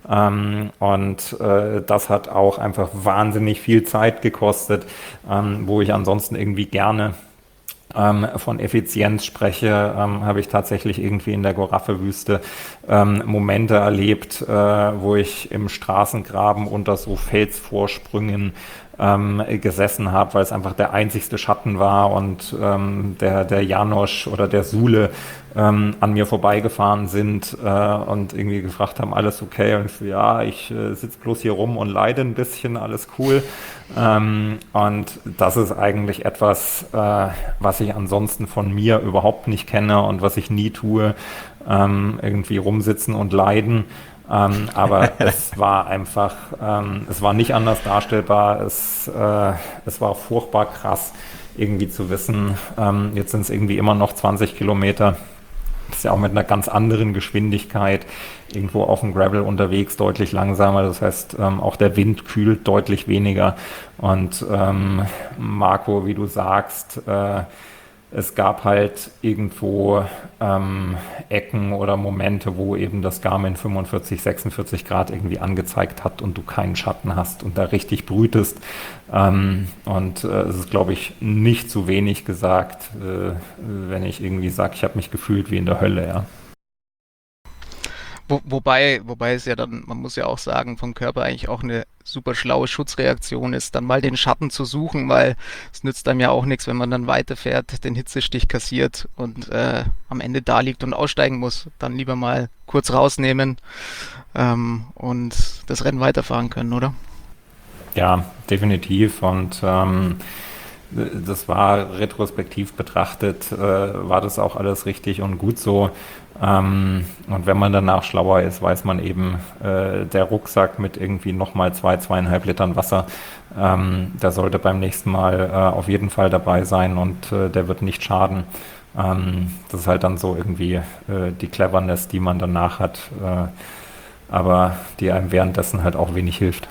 Und das hat auch einfach wahnsinnig viel Zeit gekostet, wo ich ansonsten irgendwie gerne von Effizienz spreche, habe ich tatsächlich irgendwie in der Gorafe-Wüste Momente erlebt, wo ich im Straßengraben unter so Felsvorsprüngen gesessen habe, weil es einfach der einzigste Schatten war und der Janosch oder der Sule an mir vorbeigefahren sind und irgendwie gefragt haben, alles okay? Und ich so, ja, ich sitze bloß hier rum und leide ein bisschen, alles cool. Und das ist eigentlich etwas, was ich ansonsten von mir überhaupt nicht kenne und was ich nie tue, irgendwie rumsitzen und leiden. Aber es war einfach, es war nicht anders darstellbar. Es war furchtbar krass, irgendwie zu wissen, jetzt sind es irgendwie immer noch 20 Kilometer. Das ist ja auch mit einer ganz anderen Geschwindigkeit irgendwo auf dem Gravel unterwegs, deutlich langsamer. Das heißt, auch der Wind kühlt deutlich weniger. Und Marco, wie du sagst, es gab halt irgendwo Ecken oder Momente, wo eben das Garmin 45, 46 Grad irgendwie angezeigt hat und du keinen Schatten hast und da richtig brütest. Und es ist, glaube ich, nicht zu wenig gesagt, wenn ich irgendwie sage, ich habe mich gefühlt wie in der Hölle, ja. Wobei es ja dann, man muss ja auch sagen, vom Körper eigentlich auch eine super schlaue Schutzreaktion ist, dann mal den Schatten zu suchen, weil es nützt einem ja auch nichts, wenn man dann weiterfährt, den Hitzestich kassiert und am Ende da liegt und aussteigen muss. Dann lieber mal kurz rausnehmen und das Rennen weiterfahren können, oder? Ja, definitiv. Und das war retrospektiv betrachtet, war das auch alles richtig und gut so. Und wenn man danach schlauer ist, weiß man eben, der Rucksack mit irgendwie nochmal 2,5 Litern Wasser, der sollte beim nächsten Mal auf jeden Fall dabei sein und der wird nicht schaden. Das ist halt dann so irgendwie die Cleverness, die man danach hat, aber die einem währenddessen halt auch wenig hilft.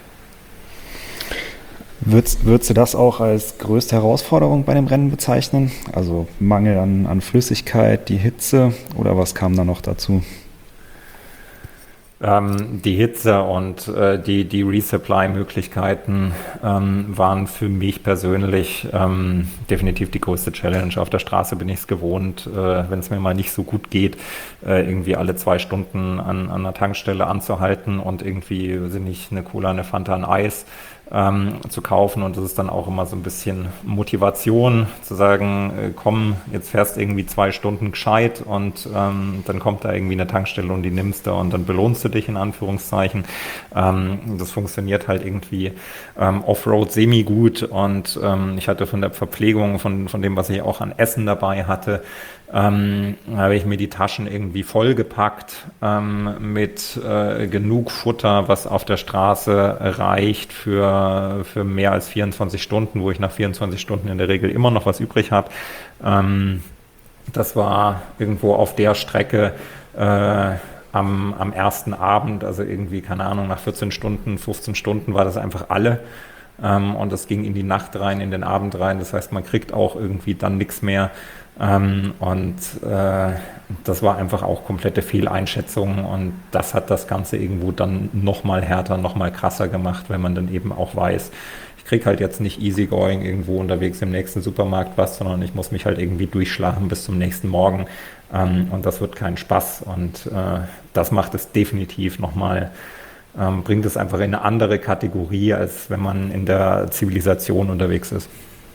Würdest du das auch als größte Herausforderung bei dem Rennen bezeichnen? Also Mangel an Flüssigkeit, die Hitze oder was kam da noch dazu? Die Hitze und die Resupply-Möglichkeiten waren für mich persönlich definitiv die größte Challenge. Auf der Straße bin ich es gewohnt, wenn es mir mal nicht so gut geht, irgendwie alle 2 Stunden an einer Tankstelle anzuhalten und irgendwie, weiß ich nicht, eine Cola, eine Fanta, ein Eis zu kaufen, und das ist dann auch immer so ein bisschen Motivation zu sagen, komm, jetzt fährst irgendwie 2 Stunden gescheit und dann kommt da irgendwie eine Tankstelle und die nimmst du und dann belohnst du dich in Anführungszeichen. Das funktioniert halt irgendwie Offroad semi-gut, und ich hatte von der Verpflegung, von dem, was ich auch an Essen dabei hatte, habe ich mir die Taschen irgendwie vollgepackt mit genug Futter, was auf der Straße reicht für mehr als 24 Stunden, wo ich nach 24 Stunden in der Regel immer noch was übrig habe. Das war irgendwo auf der Strecke am ersten Abend, also irgendwie, keine Ahnung, nach 14 Stunden, 15 Stunden war das einfach alle. Und das ging in die Nacht rein, in den Abend rein. Das heißt, man kriegt auch irgendwie dann nichts mehr. Das war einfach auch komplette Fehleinschätzung, und das hat das Ganze irgendwo dann nochmal härter, nochmal krasser gemacht, wenn man dann eben auch weiß, ich kriege halt jetzt nicht easygoing irgendwo unterwegs im nächsten Supermarkt was, sondern ich muss mich halt irgendwie durchschlagen bis zum nächsten Morgen, und das wird kein Spaß, und das macht es definitiv nochmal, bringt es einfach in eine andere Kategorie, als wenn man in der Zivilisation unterwegs ist.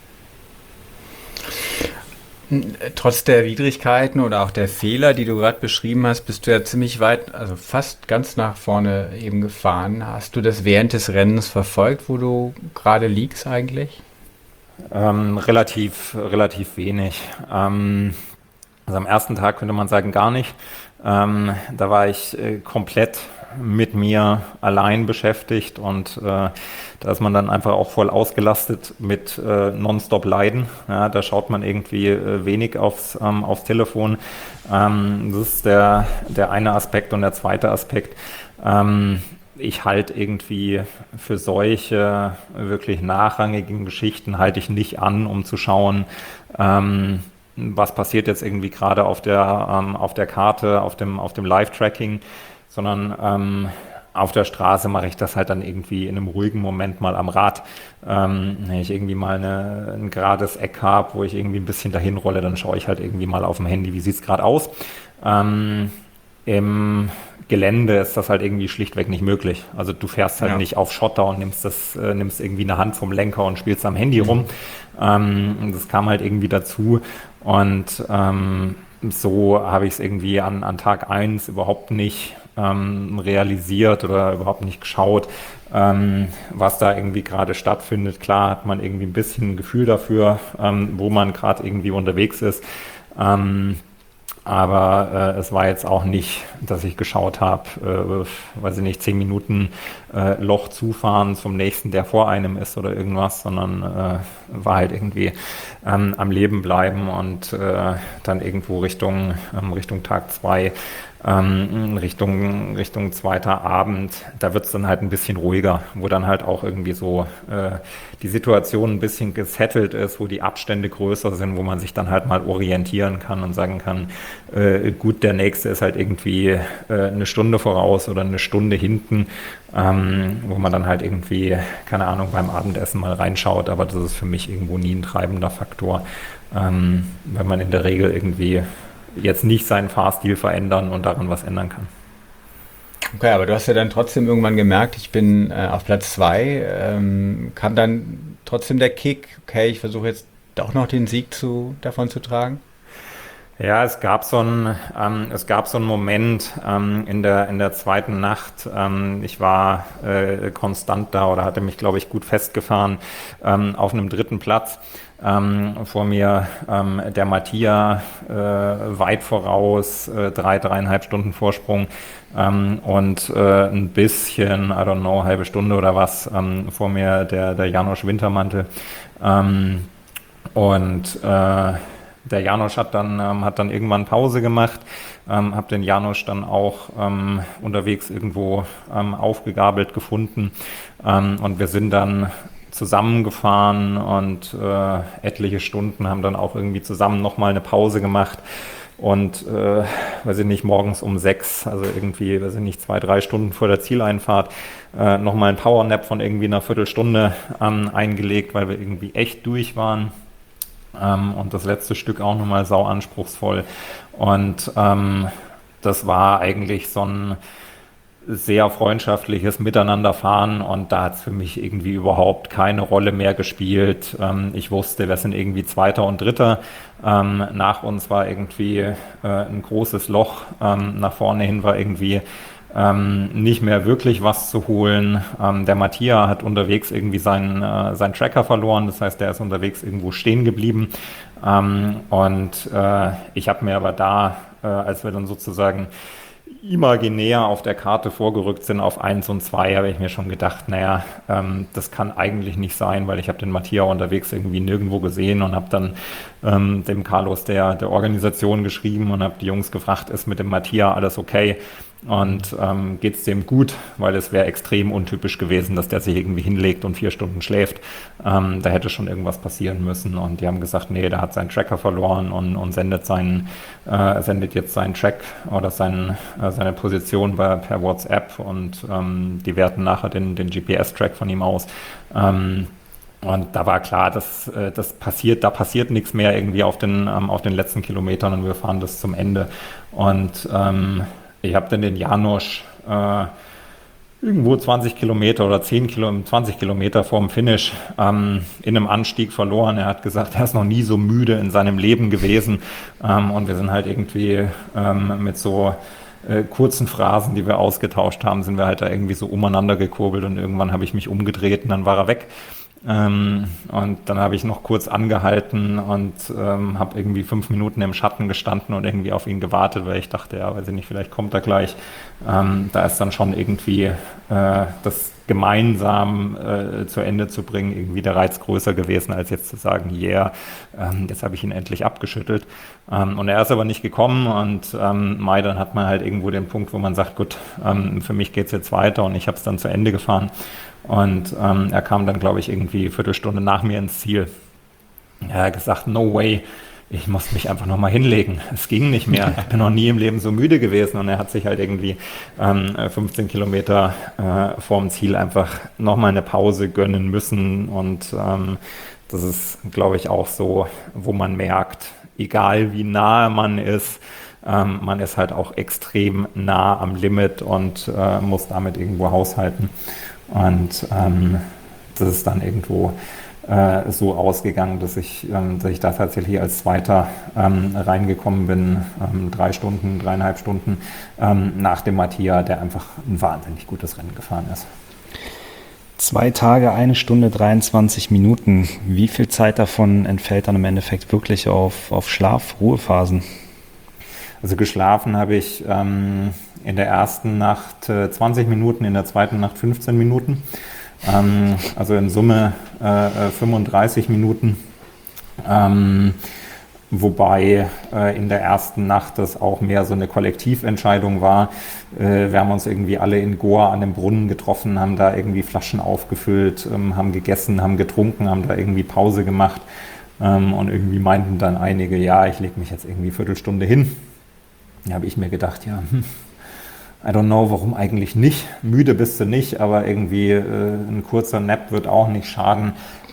Trotz der Widrigkeiten oder auch der Fehler, die du gerade beschrieben hast, bist du ja ziemlich weit, also fast ganz nach vorne eben gefahren. Hast du das während des Rennens verfolgt, wo du gerade liegst eigentlich? Relativ wenig. Also am ersten Tag könnte man sagen gar nicht. Da war ich komplett mit mir allein beschäftigt, und da ist man dann einfach auch voll ausgelastet mit Nonstop Leiden. Ja, da schaut man irgendwie wenig aufs Telefon. Das ist der eine Aspekt, und der zweite Aspekt, ich halte irgendwie für solche wirklich nachrangigen Geschichten halte ich nicht an, um zu schauen, was passiert jetzt irgendwie gerade auf der Karte, auf dem Live-Tracking, sondern auf der Straße mache ich das halt dann irgendwie in einem ruhigen Moment mal am Rad. Wenn ich irgendwie mal ein gerades Eck habe, wo ich irgendwie ein bisschen dahin rolle, dann schaue ich halt irgendwie mal auf dem Handy, wie sieht es gerade aus. Im Gelände ist das halt irgendwie schlichtweg nicht möglich. Also du fährst halt nicht auf Schotter und nimmst irgendwie eine Hand vom Lenker und spielst am Handy rum. Das kam halt irgendwie dazu, und so habe ich es irgendwie an Tag 1 überhaupt nicht realisiert oder überhaupt nicht geschaut, was da irgendwie gerade stattfindet. Klar hat man irgendwie ein bisschen ein Gefühl dafür, wo man gerade irgendwie unterwegs ist. Aber es war jetzt auch nicht, dass ich geschaut habe, weiß ich nicht, 10 Minuten Loch zufahren zum nächsten, der vor einem ist oder irgendwas, sondern war halt irgendwie am Leben bleiben, und dann irgendwo Richtung Tag 2, Richtung zweiter Abend, da wird es dann halt ein bisschen ruhiger, wo dann halt auch irgendwie so die Situation ein bisschen gesettelt ist, wo die Abstände größer sind, wo man sich dann halt mal orientieren kann und sagen kann, gut, der nächste ist halt irgendwie eine Stunde voraus oder eine Stunde hinten, wo man dann halt irgendwie, keine Ahnung, beim Abendessen mal reinschaut, aber das ist für mich irgendwo nie ein treibender Faktor, wenn man in der Regel irgendwie jetzt nicht seinen Fahrstil verändern und daran was ändern kann. Okay, aber du hast ja dann trotzdem irgendwann gemerkt, ich bin auf Platz 2. Kam dann trotzdem der Kick, okay, ich versuche jetzt auch noch den Sieg davon zu tragen? Ja, es gab so einen Moment in der zweiten Nacht. Ich war konstant da oder hatte mich, glaube ich, gut festgefahren auf einem dritten Platz. Vor mir der Mattia weit voraus, 3,5 Stunden Vorsprung und ein bisschen, I don't know, halbe Stunde oder was, vor mir der Janosch Wintermantel. Und der Janosch hat dann irgendwann Pause gemacht, habe den Janosch dann auch unterwegs irgendwo aufgegabelt gefunden und wir sind dann zusammengefahren und etliche Stunden haben dann auch irgendwie zusammen nochmal eine Pause gemacht und weiß ich nicht, morgens um 6, also irgendwie, weiß ich nicht, 2-3 Stunden vor der Zieleinfahrt nochmal ein Powernap von irgendwie einer Viertelstunde eingelegt, weil wir irgendwie echt durch waren. Und das letzte Stück auch nochmal sau anspruchsvoll. Und das war eigentlich so ein sehr freundschaftliches Miteinanderfahren und da hat es für mich irgendwie überhaupt keine Rolle mehr gespielt. Ich wusste, wir sind irgendwie Zweiter und Dritter. Nach uns war irgendwie ein großes Loch. Nach vorne hin war irgendwie nicht mehr wirklich was zu holen. Der Mattia hat unterwegs irgendwie seinen Tracker verloren, das heißt, der ist unterwegs irgendwo stehen geblieben. Ich habe mir aber da, als wir dann sozusagen imaginär auf der Karte vorgerückt sind auf 1 und 2, habe ich mir schon gedacht, naja, das kann eigentlich nicht sein, weil ich habe den Mattia unterwegs irgendwie nirgendwo gesehen und habe dann dem Carlos der Organisation geschrieben und habe die Jungs gefragt, ist mit dem Mattia alles okay? Und geht es dem gut, weil es wäre extrem untypisch gewesen, dass der sich irgendwie hinlegt und 4 Stunden schläft. Da hätte schon irgendwas passieren müssen. Und die haben gesagt, nee, der hat seinen Tracker verloren und sendet jetzt seinen Track oder seine Position per WhatsApp und die werten nachher den GPS-Track von ihm aus. Und da war klar, da passiert nichts mehr irgendwie auf den letzten Kilometern und wir fahren das zum Ende. Und ich habe dann den Janosch irgendwo 20 Kilometer oder 20 Kilometer vorm Finish in einem Anstieg verloren. Er hat gesagt, er ist noch nie so müde in seinem Leben gewesen. Und wir sind halt irgendwie mit so kurzen Phrasen, die wir ausgetauscht haben, sind wir halt da irgendwie so umeinander gekurbelt und irgendwann habe ich mich umgedreht und dann war er weg. Und dann habe ich noch kurz angehalten und habe irgendwie 5 Minuten im Schatten gestanden und irgendwie auf ihn gewartet, weil ich dachte, ja, weiß ich nicht, vielleicht kommt er gleich. Da ist dann schon irgendwie das gemeinsam zu Ende zu bringen, irgendwie der Reiz größer gewesen, als jetzt zu sagen, yeah, jetzt habe ich ihn endlich abgeschüttelt. Und er ist aber nicht gekommen und dann hat man halt irgendwo den Punkt, wo man sagt, gut, für mich geht es jetzt weiter und ich habe es dann zu Ende gefahren. Und er kam dann, glaube ich, irgendwie eine Viertelstunde nach mir ins Ziel. Er hat gesagt, no way, ich muss mich einfach nochmal hinlegen. Es ging nicht mehr. Ich bin noch nie im Leben so müde gewesen. Und er hat sich halt irgendwie 15 Kilometer vorm Ziel einfach nochmal eine Pause gönnen müssen. Und das ist, glaube ich, auch so, wo man merkt, egal wie nahe man ist halt auch extrem nah am Limit und muss damit irgendwo haushalten. Und das ist dann irgendwo so ausgegangen, dass ich da tatsächlich als Zweiter reingekommen bin, 3,5 Stunden nach dem Mattia, der einfach ein wahnsinnig gutes Rennen gefahren ist. 2 Tage, 1 Stunde, 23 Minuten. Wie viel Zeit davon entfällt dann im Endeffekt wirklich auf Schlaf, Ruhephasen? Also geschlafen habe ich in der ersten Nacht 20 Minuten, in der zweiten Nacht 15 Minuten. Also in Summe 35 Minuten. Wobei in der ersten Nacht das auch mehr so eine Kollektiventscheidung war. Wir haben uns irgendwie alle in Goa an dem Brunnen getroffen, haben da irgendwie Flaschen aufgefüllt, haben gegessen, haben getrunken, haben da irgendwie Pause gemacht. Und irgendwie meinten dann einige, ja, ich lege mich jetzt irgendwie 1/4 hin. Da habe ich mir gedacht, ja, I don't know, warum eigentlich nicht. Müde bist du nicht, aber irgendwie ein kurzer Nap wird auch nicht schaden.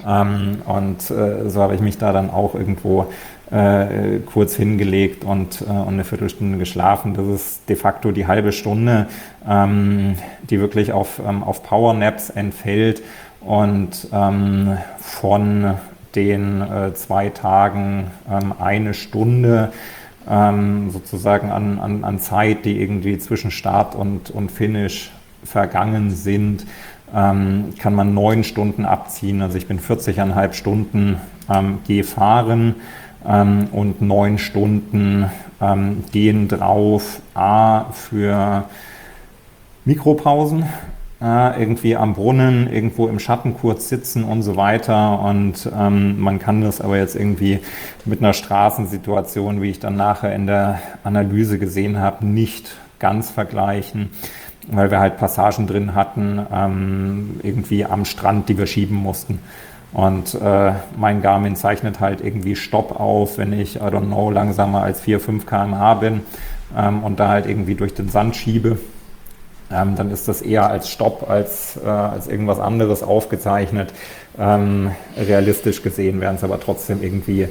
So habe ich mich da dann auch irgendwo kurz hingelegt und eine Viertelstunde geschlafen. Das ist de facto die halbe Stunde, die wirklich auf Powernaps entfällt. Und von den 2 Tagen 1 Stunde sozusagen an Zeit, die irgendwie zwischen Start und Finish vergangen sind, kann man 9 Stunden abziehen. Also ich bin 40,5 Stunden gefahren und 9 Stunden gehen drauf, für Mikropausen, irgendwie am Brunnen, irgendwo im Schatten kurz sitzen und so weiter. Und man kann das aber jetzt irgendwie mit einer Straßensituation, wie ich dann nachher in der Analyse gesehen habe, nicht ganz vergleichen, weil wir halt Passagen drin hatten, irgendwie am Strand, die wir schieben mussten. Und mein Garmin zeichnet halt irgendwie Stopp auf, wenn ich, langsamer als 4-5 km/h bin und da halt irgendwie durch den Sand schiebe. Dann ist das eher als Stopp als irgendwas anderes aufgezeichnet. Realistisch gesehen werden es aber trotzdem irgendwie,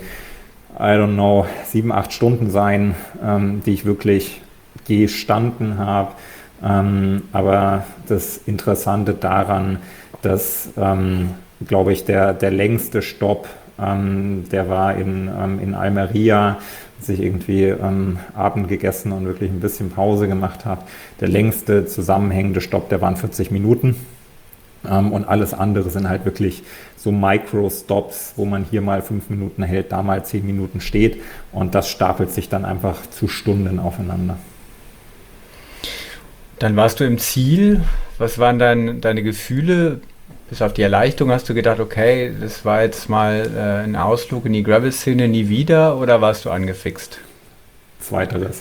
7-8 Stunden sein, die ich wirklich gestanden habe. Aber das Interessante daran, dass, glaube ich, der längste Stopp, der war in Almeria, als ich irgendwie Abend gegessen und wirklich ein bisschen Pause gemacht habe. Der längste zusammenhängende Stopp, der waren 40 Minuten. Und alles andere sind halt wirklich so Micro-Stops, wo man hier mal 5 Minuten hält, da mal 10 Minuten steht. Und das stapelt sich dann einfach zu Stunden aufeinander. Dann warst du im Ziel. Was waren deine Gefühle? Bis auf die Erleichterung hast du gedacht, okay, das war jetzt mal ein Ausflug in die Gravel-Szene, nie wieder, oder warst du angefixt? Zweiteres.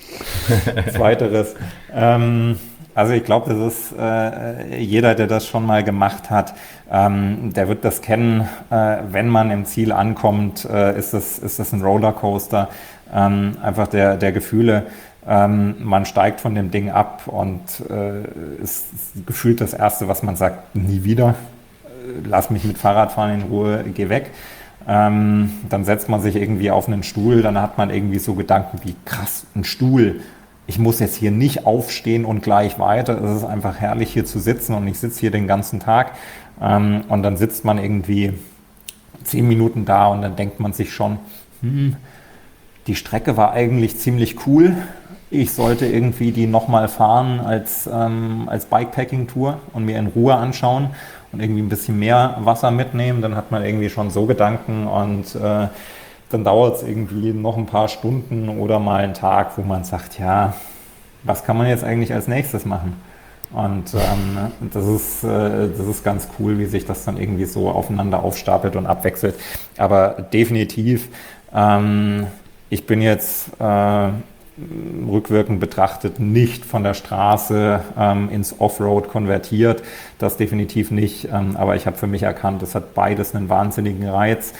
Also ich glaube, das ist jeder, der das schon mal gemacht hat, der wird das kennen. Wenn man im Ziel ankommt, ist das ein Rollercoaster. Einfach der Gefühle. Man steigt von dem Ding ab und ist gefühlt das Erste, was man sagt, nie wieder. Lass mich mit Fahrradfahren in Ruhe, geh weg. Dann setzt man sich irgendwie auf einen Stuhl, dann hat man irgendwie so Gedanken wie, krass, ein Stuhl. Ich muss jetzt hier nicht aufstehen und gleich weiter. Es ist einfach herrlich, hier zu sitzen und ich sitze hier den ganzen Tag. Und dann sitzt man irgendwie 10 Minuten da und dann denkt man sich schon, die Strecke war eigentlich ziemlich cool. Ich sollte irgendwie die nochmal fahren als Bikepacking-Tour und mir in Ruhe anschauen und irgendwie ein bisschen mehr Wasser mitnehmen. Dann hat man irgendwie schon so Gedanken und dann dauert es irgendwie noch ein paar Stunden oder mal einen Tag, wo man sagt, ja, was kann man jetzt eigentlich als nächstes machen? Und das ist ganz cool, wie sich das dann irgendwie so aufeinander aufstapelt und abwechselt. Aber definitiv, ich bin jetzt rückwirkend betrachtet nicht von der Straße ins Offroad konvertiert, das definitiv nicht, aber ich habe für mich erkannt, es hat beides einen wahnsinnigen Reiz.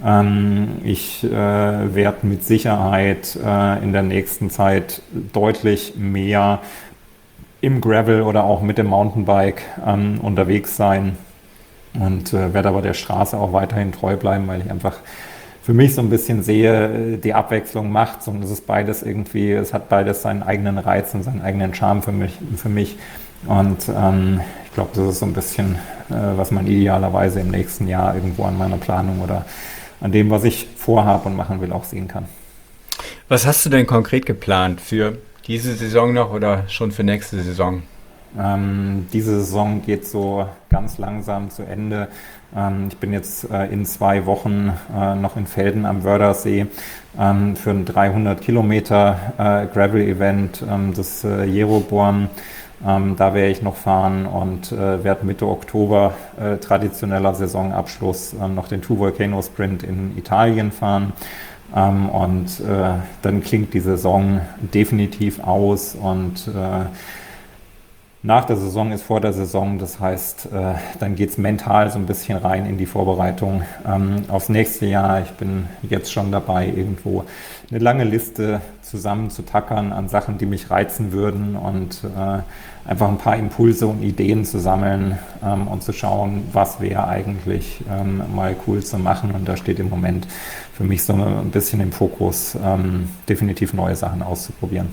Ich werde mit Sicherheit in der nächsten Zeit deutlich mehr im Gravel oder auch mit dem Mountainbike unterwegs sein und werde aber der Straße auch weiterhin treu bleiben, weil ich einfach für mich so ein bisschen sehe, die Abwechslung macht's und es hat beides seinen eigenen Reiz und seinen eigenen Charme für mich. Und ich glaube, das ist so ein bisschen, was man idealerweise im nächsten Jahr irgendwo an meiner Planung oder an dem, was ich vorhabe und machen will, auch sehen kann. Was hast du denn konkret geplant für diese Saison noch oder schon für nächste Saison? Diese Saison geht so ganz langsam zu Ende. Ich bin jetzt in 2 Wochen noch in Velden am Wördersee für ein 300 Kilometer Gravel-Event, das Jeroborn. Da werde ich noch fahren und werde Mitte Oktober traditioneller Saisonabschluss noch den Two Volcano Sprint in Italien fahren. Und dann klingt die Saison definitiv aus und nach der Saison ist vor der Saison, das heißt, dann geht es mental so ein bisschen rein in die Vorbereitung aufs nächste Jahr. Ich bin jetzt schon dabei, irgendwo eine lange Liste zusammenzutackern an Sachen, die mich reizen würden und einfach ein paar Impulse und Ideen zu sammeln und zu schauen, was wäre eigentlich mal cool zu machen. Und da steht im Moment für mich so ein bisschen im Fokus, definitiv neue Sachen auszuprobieren.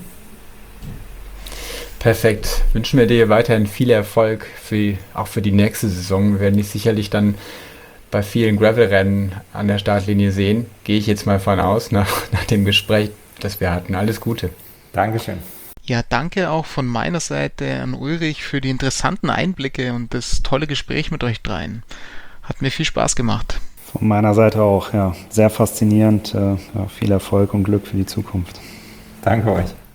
Perfekt. Wünschen wir dir weiterhin viel Erfolg auch für die nächste Saison. Wir werden dich sicherlich dann bei vielen Gravel-Rennen an der Startlinie sehen. Gehe ich jetzt mal von aus, nach dem Gespräch, das wir hatten. Alles Gute. Dankeschön. Ja, danke auch von meiner Seite an Ulrich für die interessanten Einblicke und das tolle Gespräch mit euch dreien. Hat mir viel Spaß gemacht. Von meiner Seite auch, ja, sehr faszinierend. Viel Erfolg und Glück für die Zukunft. Danke euch.